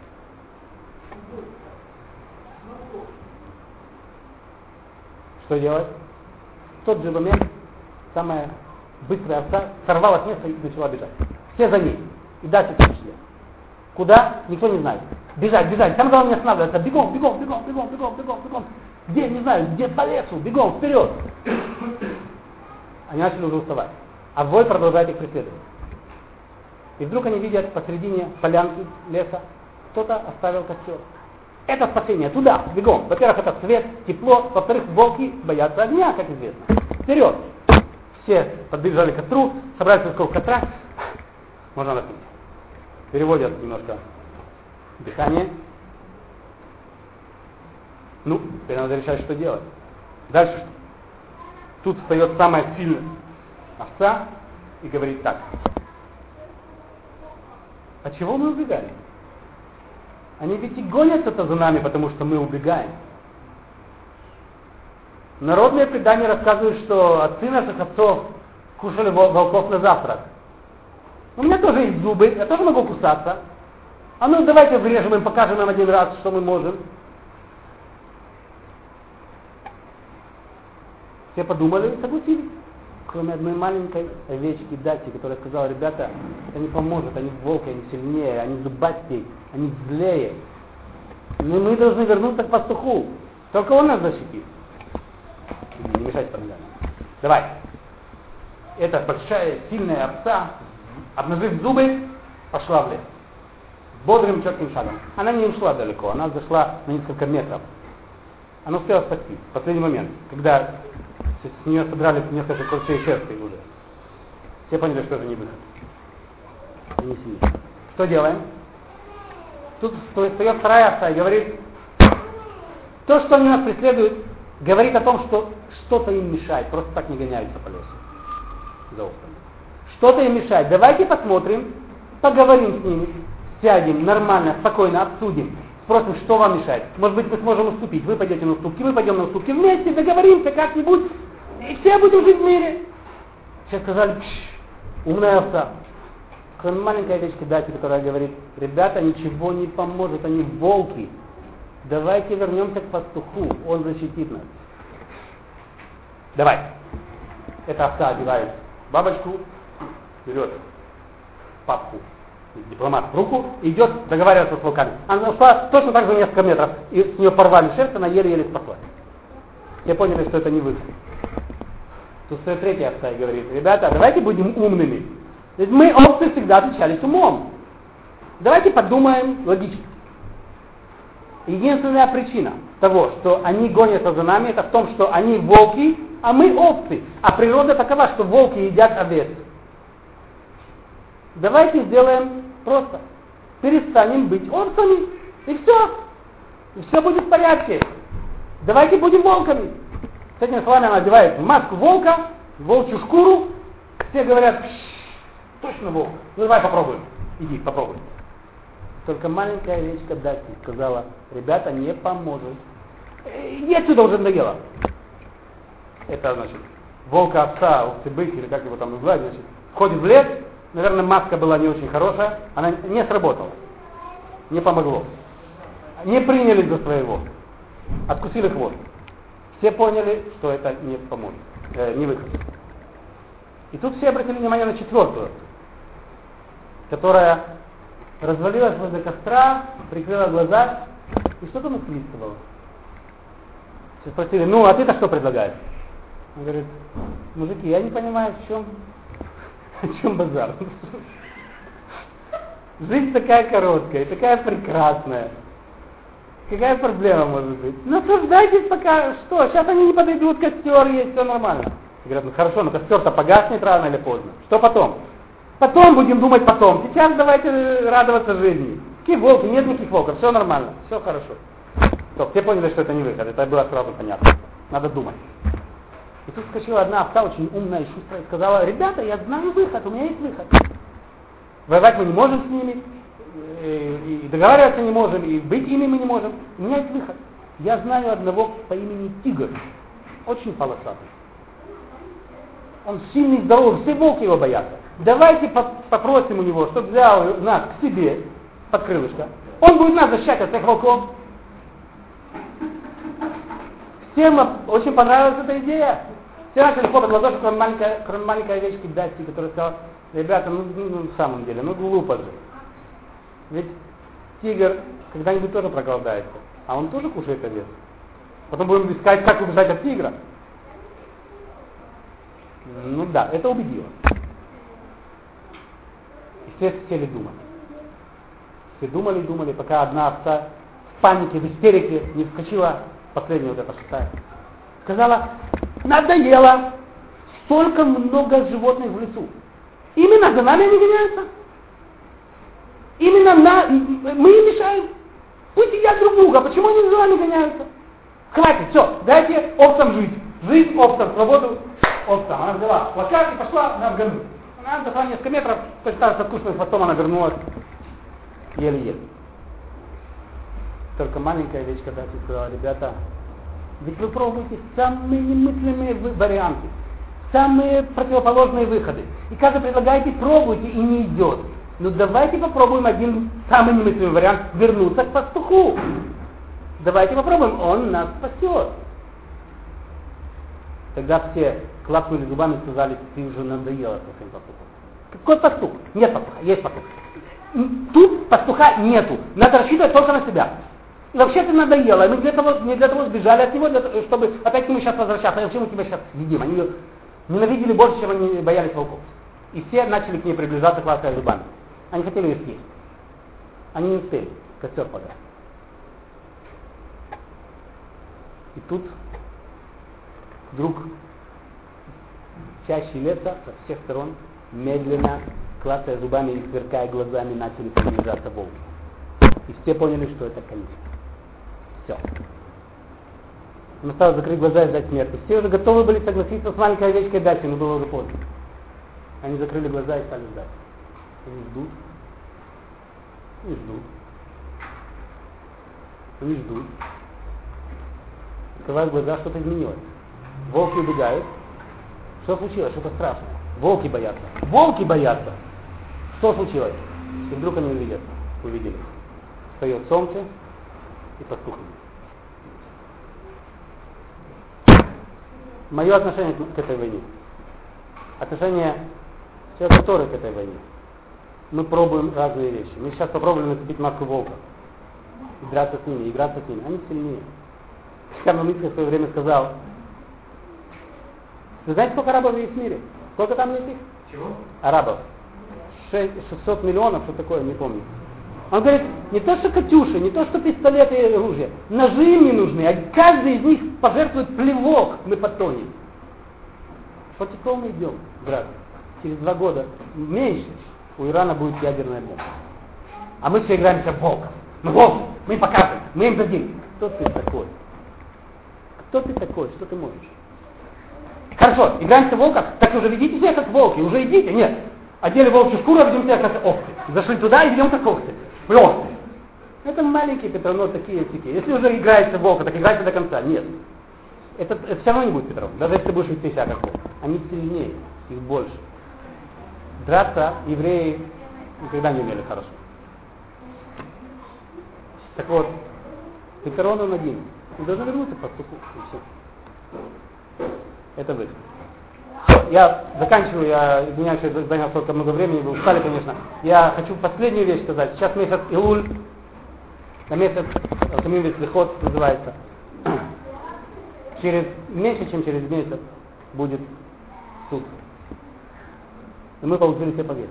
Что делать? В тот же момент самая быстрая овца сорвалась с места и начала бежать. Все за ней. И дальше в том числе. Куда? Никто не знает. Бежать, бежать. Самое главное не останавливаться. Бегом, бегом, бегом, бегом, бегом, бегом, бегом. Где, не знаю, где по лесу, бегом, вперед. Они начали уже уставать. А вой продолжает их преследовать. И вдруг они видят посредине полянки леса, кто-то оставил костер. Это спасение, туда, бегом. Во-первых, это свет, тепло. Во-вторых, волки боятся огня, как известно. Вперед. Все подбежали к костру, собрались вокруг костра. Можно напить. Переводят немножко дыхание. Ну, теперь надо решать, что делать. Дальше что? Тут встает самая сильная овца и говорит так. А чего мы убегали? Они ведь и гонятся-то за нами, потому что мы убегаем. Народные предания рассказывают, что отцы наших отцов кушали волков на завтрак. У меня тоже есть зубы, я тоже могу кусаться. А ну давайте врежем им, покажем им один раз, что мы можем. Все подумали и согласились. Кроме одной маленькой овечки Дати, которая сказала, ребята, это не поможет, они волки, они сильнее, они зубастее, они злее. Но мы должны вернуться к пастуху. Только он нас защитит. Не мешайте по ногам. Давай. Эта большая, сильная овца, обнажив зубы, пошла в лес. Бодрым, четким шагом. Она не ушла далеко, она зашла на несколько метров. Она успела спасти в последний момент, когда с нее собрали несколько кусочек шерсти уже. Все поняли, что это не выход. Не сидит. Что делаем? Тут встает вторая овца и говорит, то, что они нас преследуют, говорит о том, что что-то им мешает. Просто так не гоняются по лесу. За овцами. Что-то им мешает. Давайте посмотрим, поговорим с ними, сядем, нормально, спокойно обсудим. Спросим, что вам мешает. Может быть, мы сможем уступить. Вы пойдете на уступки, мы пойдем на уступки. Вместе договоримся как-нибудь. И все будем жить в мире. Все сказали, умная овца. Кроме маленькой овечки Дати, которая говорит, ребята, ничего не поможет, они волки. Давайте вернемся к пастуху, он защитит нас. Давай. Эта овца одевает бабочку, берет папку, дипломат в руку и идет договариваться с волками. Она ушла точно так же несколько метров, и с нее порвали шерсть, она еле-еле спаслась. Все поняли, что это не выход. Тут стоит третья овца и говорит, ребята, давайте будем умными. Ведь мы, овцы, всегда отличались умом. Давайте подумаем логически. Единственная причина того, что они гонятся за нами, это в том, что они волки, а мы овцы. А природа такова, что волки едят овец. Давайте сделаем просто. Перестанем быть овцами, и все. И все будет в порядке. Давайте будем волками. С этими словами она одевает маску волка, волчью шкуру. Все говорят, точно волк. Ну давай попробуем. Иди, попробуй. Только маленькая овечка Дати сказала, ребята, не поможет. Иди отсюда, уже надоело. Это значит, волка овца, овцы-бык, или как его там называют, значит, входит в лес. Наверное, маска была не очень хорошая, она не сработала, не помогло. Не приняли за своего, откусили хвост. Все поняли, что это не поможет, не выход. И тут все обратили внимание на четвертую, которая развалилась возле костра, прикрыла глаза и что-то насвистывала. Все спросили, ну а ты-то что предлагаешь? Он говорит, мужики, я не понимаю, о чем базар. Жизнь такая короткая, такая прекрасная. Какая проблема может быть? Наслаждайтесь пока, что, сейчас они не подойдут, костер есть, все нормально. Говорят, ну хорошо, но костер-то погаснет рано или поздно. Что потом? Потом будем думать потом. Сейчас давайте радоваться жизни. Какие волки? Нет никаких волков, все нормально, все хорошо. Стоп, все поняли, что это не выход, это было сразу понятно. Надо думать. И тут вскочила одна овца, очень умная и шустрая, и сказала, ребята, я знаю выход, у меня есть выход. Воевать мы не можем с ними, и договариваться не можем, и быть ими мы не можем. У меня есть выход. Я знаю одного по имени Тигр, очень полосатый. Он сильный, здоровый, все волки его боятся. Давайте попросим у него, чтобы взял нас к себе под крылышко. Он будет нас защищать от всех волков. Всем очень понравилась эта идея. Все начали хлопать в ладоши, кроме маленькой овечки Дати, которая сказала, ребята, ну в самом деле, ну глупо же. Ведь тигр когда-нибудь тоже проголодается, а он тоже кушает овец. Потом будем искать, как убежать от тигра. Ну да, это убедило. И все сели думать. Все думали, пока одна овца в панике, в истерике не вскочила, последняя вот эта шестая. Сказала, надоело, столько много животных в лесу. Именно за нами они гоняются. Именно мы им мешаем. Пусть едят друг друга, почему они за нами гоняются? Хватит, все, дайте овцам жить. Жить овцам, свободу овцам. Она взяла плакат и пошла на горну. Она дошла несколько метров, точно так же со вкусным хвостом она вернулась. Еле-еле. Только маленькая вещь, когда ты сказала, ребята, ведь вы пробуете самые немыслимые варианты, самые противоположные выходы. И когда предлагаете, пробуйте, и не идет. Ну давайте попробуем один самый немыслимый вариант, вернуться к пастуху. Давайте попробуем, он нас спасет. Тогда все клацнули зубами и сказали, ты уже надоела со своим пастухом. Какой пастух? Нет пастуха, есть пастух. Тут пастуха нету, надо рассчитывать только на себя. И вообще ты надоела, мы не для того сбежали от него, чтобы опять к нему сейчас возвращаться. И вообще мы тебя сейчас едим. Они ее ненавидели больше, чем они боялись волков. И все начали к ней приближаться, клацая зубами. Они хотели ее съесть. Они не успели, костер погас. И тут вдруг чаще леса со всех сторон медленно, клацая зубами и сверкая глазами, начали приближаться волки. И все поняли, что это конец. Все. Он осталось закрыть глаза и ждать смерти. Все уже готовы были согласиться с маленькой овечкой дальше, но было уже поздно. Они закрыли глаза и стали ждать. Они ждут. И ждут. Они ждут. Открывают глаза, что-то изменилось. Волки убегают. Что случилось? Что-то страшное. Волки боятся. Волки боятся. Что случилось? И вдруг они увидели. Встает солнце и пастух. Мое отношение к этой войне. Отношение человека, который к этой войне. Мы пробуем разные вещи. Мы сейчас попробуем нацепить маску волка. И драться с ними, играться с ними. Они сильнее. Карл Мицкий в свое время сказал, вы знаете, сколько арабов есть в мире? Сколько там есть их? Чего? Арабов. 600 миллионов, что такое, не помню. Он говорит, не то что катюши, не то что пистолеты и оружие, ножи им не нужны, а каждый из них пожертвует плевок, мы потонем. Потихоньку мы идем, брат. Через 2 года, меньше, у Ирана будет ядерная бомба. А мы все играемся в волков. Мы волки, мы им покажем, мы им дадим. Кто ты такой? Кто ты такой? Что ты можешь? Хорошо, играемся в волков, так уже ведите себя как волки, уже идите, нет. Одели волчью шкуру, а ведем себя как овцы. Зашли туда и ведем как овцы. Овцы. Это маленькие Петровны, такие тики. Если уже играешься в волка, так играйся до конца. Нет. Это все равно не будет Петров. Даже если ты будешь вести себя как волк. Они сильнее, их больше. Драться евреи никогда не умели хорошо. Так вот, Петрон он один. Он должен вернуться к пастуху. И все. Это вы. Все, я заканчиваю, я извиняюсь, что я занял столько много времени, вы устали, конечно. Я хочу последнюю вещь сказать. Сейчас месяц Илуль, на месяц Самим Слихот называется. Меньше, чем через месяц будет суд. И мы получили все победы.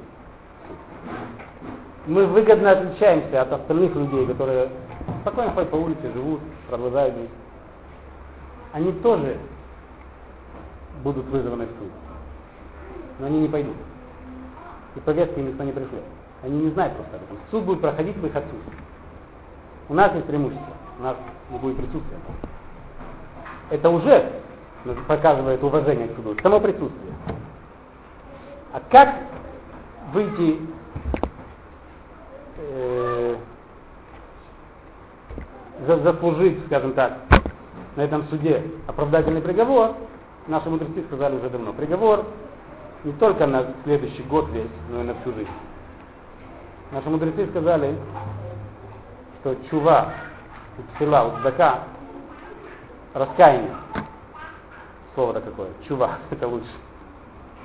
Мы выгодно отличаемся от остальных людей, которые спокойно ходят по улице, живут, продолжают жить. Они тоже будут вызваны в суд. Но они не пойдут. И повестки им никто не пришлет. Они не знают просто об этом. Суд будет проходить в их отсутствии. У нас есть преимущество. У нас не будет присутствия. Это уже показывает уважение к суду. Само присутствие. А как выйти заслужить, скажем так, на этом суде оправдательный приговор, наши мудрецы сказали уже давно. Приговор не только на следующий год весь, но и на всю жизнь. Наши мудрецы сказали, что чува, тфила, цдака, раскаяние, слово-то какое, чува, это лучше.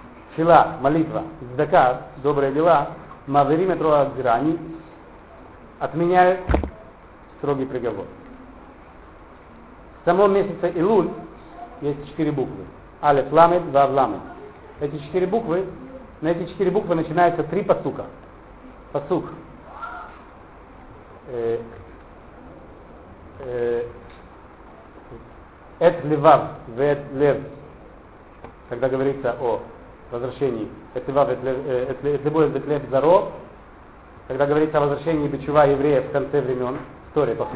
Тфила, молитва, цдака, добрые дела, маверим этро адзира, они отменяют строгий приговор. В самом месяце Илуль есть 4 буквы. Алеф, ламед, вав, ламед. На эти 4 буквы начинаются 3 пасука. Пасук. Эт левав, вет лев. Когда говорится о возвращении эт левав, эт лебоев, вет лев заро. Когда говорится о возвращении бичува евреев в конце времен. История пасук.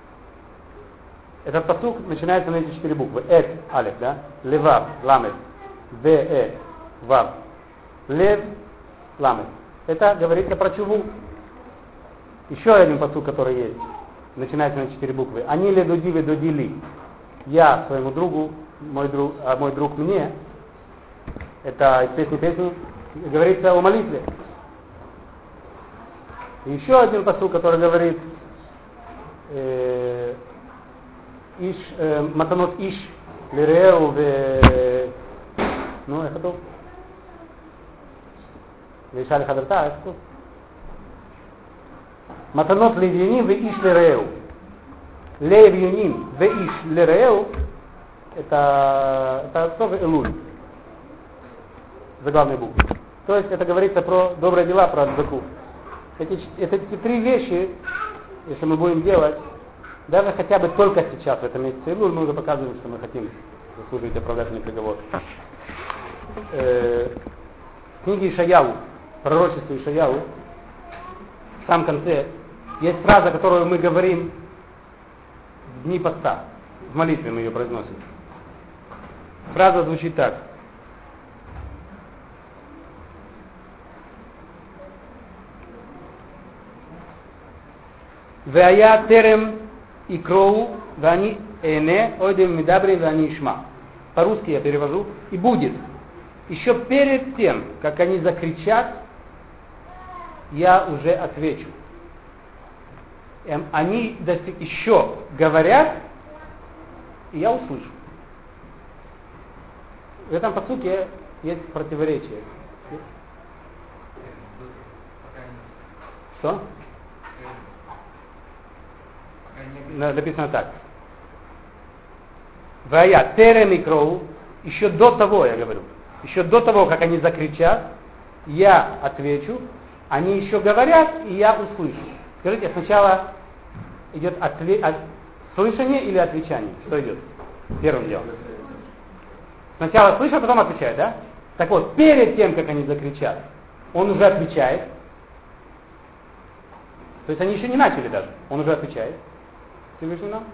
Этот пасук начинается на эти 4 буквы. Эт, алеф, да? Левав, ламед. Ве, вав. Лев, ламед. Это говорится про чуву. Еще один пасук, который есть, начинается на 4 буквы. Они ледуди ведудили. Я своему другу, мой друг мне. Это из песни говорится о молитве. Еще один пасук, который говорит матанот иш лиреу в ну это то лишали хадарта это матанот левьюним в иш лиреу левьюним в иш лиреу это тоже элуль заглавные буквы. То есть это говорится про добрые дела, про адзаку. Эти 3 вещи, если мы будем делать, даже хотя бы только сейчас, в этом месяце Илуль, мы уже показываем, что мы хотим заслужить оправдательный приговор. В книге Ишаяу, пророчестве Ишаяу, в самом конце, есть фраза, которую мы говорим в дни поста. В молитве мы ее произносим. Фраза звучит так. Вая терем и кроу, вани эне, ойдем медабри, вани ишма. По-русски я перевожу. И будет. Еще перед тем, как они закричат, я уже отвечу. Они еще говорят, и я услышу. В этом пасуке есть противоречие. Что? Написано так. Вая терем и кроу, еще до того, я говорю, еще до того, как они закричат, я отвечу, они еще говорят, и я услышу. Скажите, сначала идет слышание или отвечание? Что идет? Первым делом. Сначала слышит, а потом отвечает, да? Так вот, перед тем, как они закричат, он уже отвечает. То есть они еще не начали даже, он уже отвечает. Всевышний нам.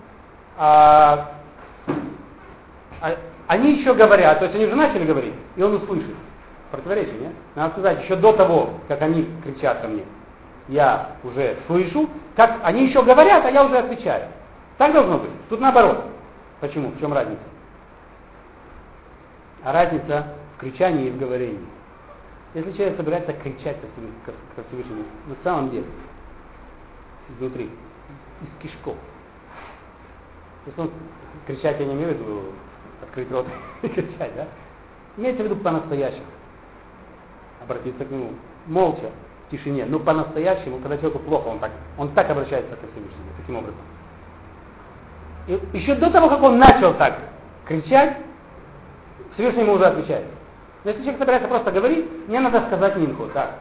Они еще говорят, то есть они уже начали говорить, и он услышит. Противоречие, нет? Надо сказать, еще до того, как они кричат ко мне, я уже слышу, как они еще говорят, а я уже отвечаю. Так должно быть. Тут наоборот. Почему? В чем разница? А разница в кричании и в говорении. Если человек собирается кричать ко Всевышнему, на самом деле, изнутри, из кишков. То есть он кричать, я не имею в виду открыть рот и кричать, да? Имеется в виду по-настоящему. Обратиться к нему молча, в тишине, но по-настоящему, когда человеку плохо, он так обращается ко Всевышнему, таким образом. И еще до того, как он начал так кричать, Всевышний ему уже отвечает. Но если человек собирается просто говорить, мне надо сказать Минху, так.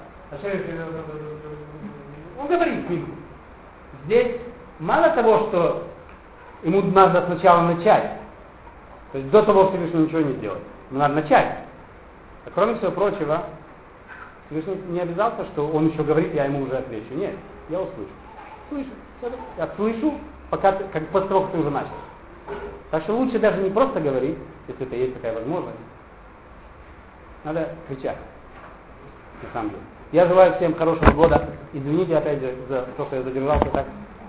Он говорит Минху. Здесь мало того, что ему надо сначала начать, то есть до того Всевышний ничего не сделает, но надо начать. А кроме всего прочего, Всевышний не обязался, что он еще говорит, я ему уже отвечу. Нет, я услышу. Слышу. Я слышу, после того, как ты уже начал. Так что лучше даже не просто говорить, если это есть такая возможность. Надо кричать. На самом деле. Я желаю всем хорошего года. Извините опять же за то, что я задержался так.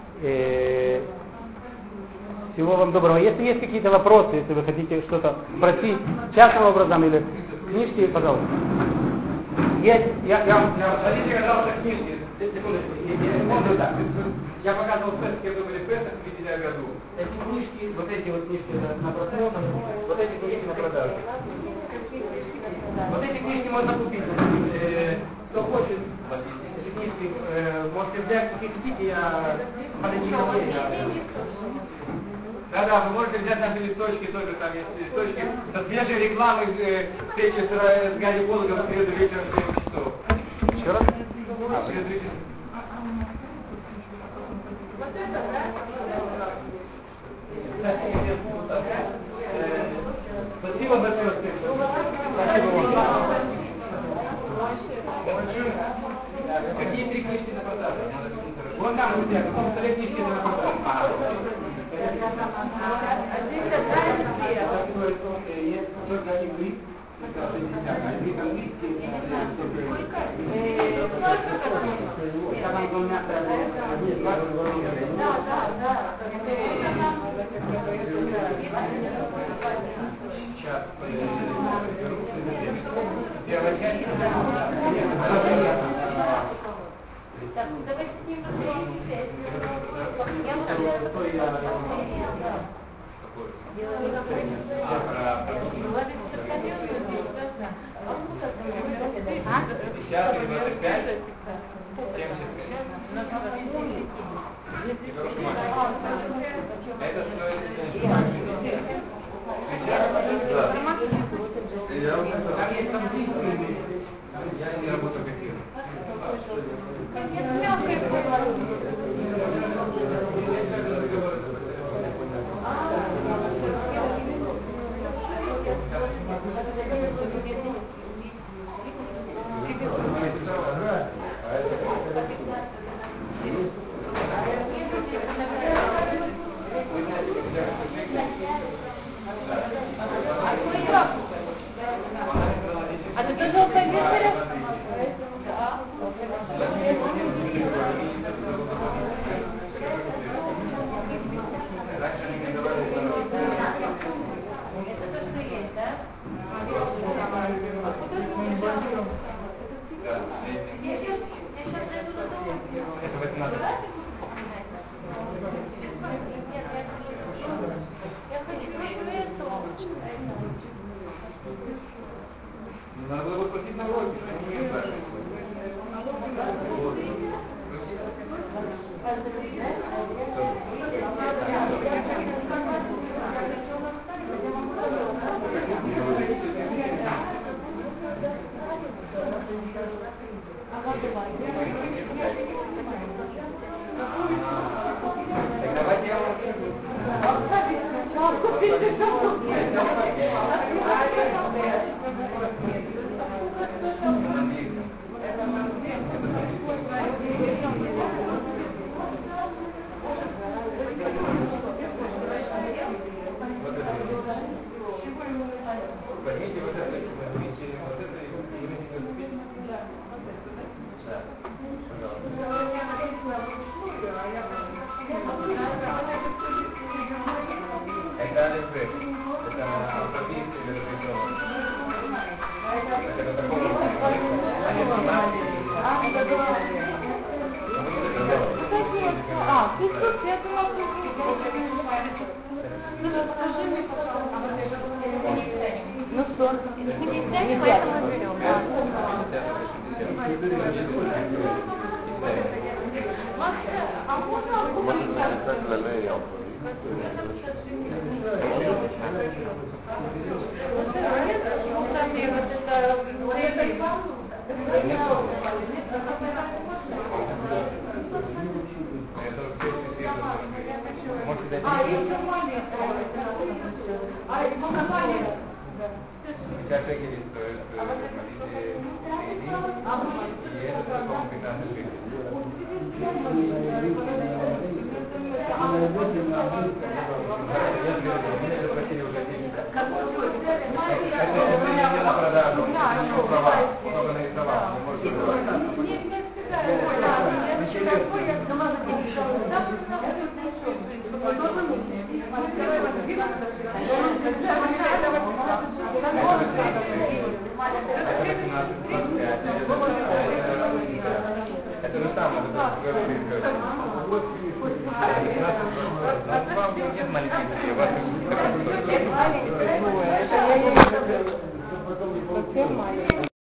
Всего вам доброго. Если есть какие-то вопросы, если вы хотите что-то спросить частным образом или книжки, пожалуйста. Есть. Я хотите, пожалуйста, книжки. Секундочку, можно так. Я показывал в Песах, вы были в Песах, видели о году. Эти книжки, вот эти вот книжки на просмотр, вот эти книжки на продажу. Вот эти книжки можно купить. Кто хочет, эти книжки можете взять, какие хотите, я подойду. Да, вы можете взять наши листочки, тоже там есть листочки со свежей рекламой встречи с Гарри Пологом в среду вечером в 7 часов. Еще раз? Спасибо большое. Какие 3 книжки на продажу? Вон там, друзья, какие 3 книжки на продажу? Есть только иврит, иврит английский, сейчас первая часть. Так, давайте с ним разберемся. Я Я не работаю как фирма. А ты тоже алфавит? Надо было спросить на уроке, что они не спрашивают. Так давайте я вам возьмите вот это, возьмите вот это и возьмите вот это. Да. Это Алифбек. Это алфавит или разрешенный. Это такого. Я думала, скажи мне, ну что, не взять, поэтому берем. А можно Сейчас шекели стоят в Мадиде и это целиком 15 шекелей. Если заплатили уже деньги. Это не на продажу, не права, много нарисовал, не можете продавать. Это же самое. Вам нет маленьких детей, у вас Это я совсем маленькая.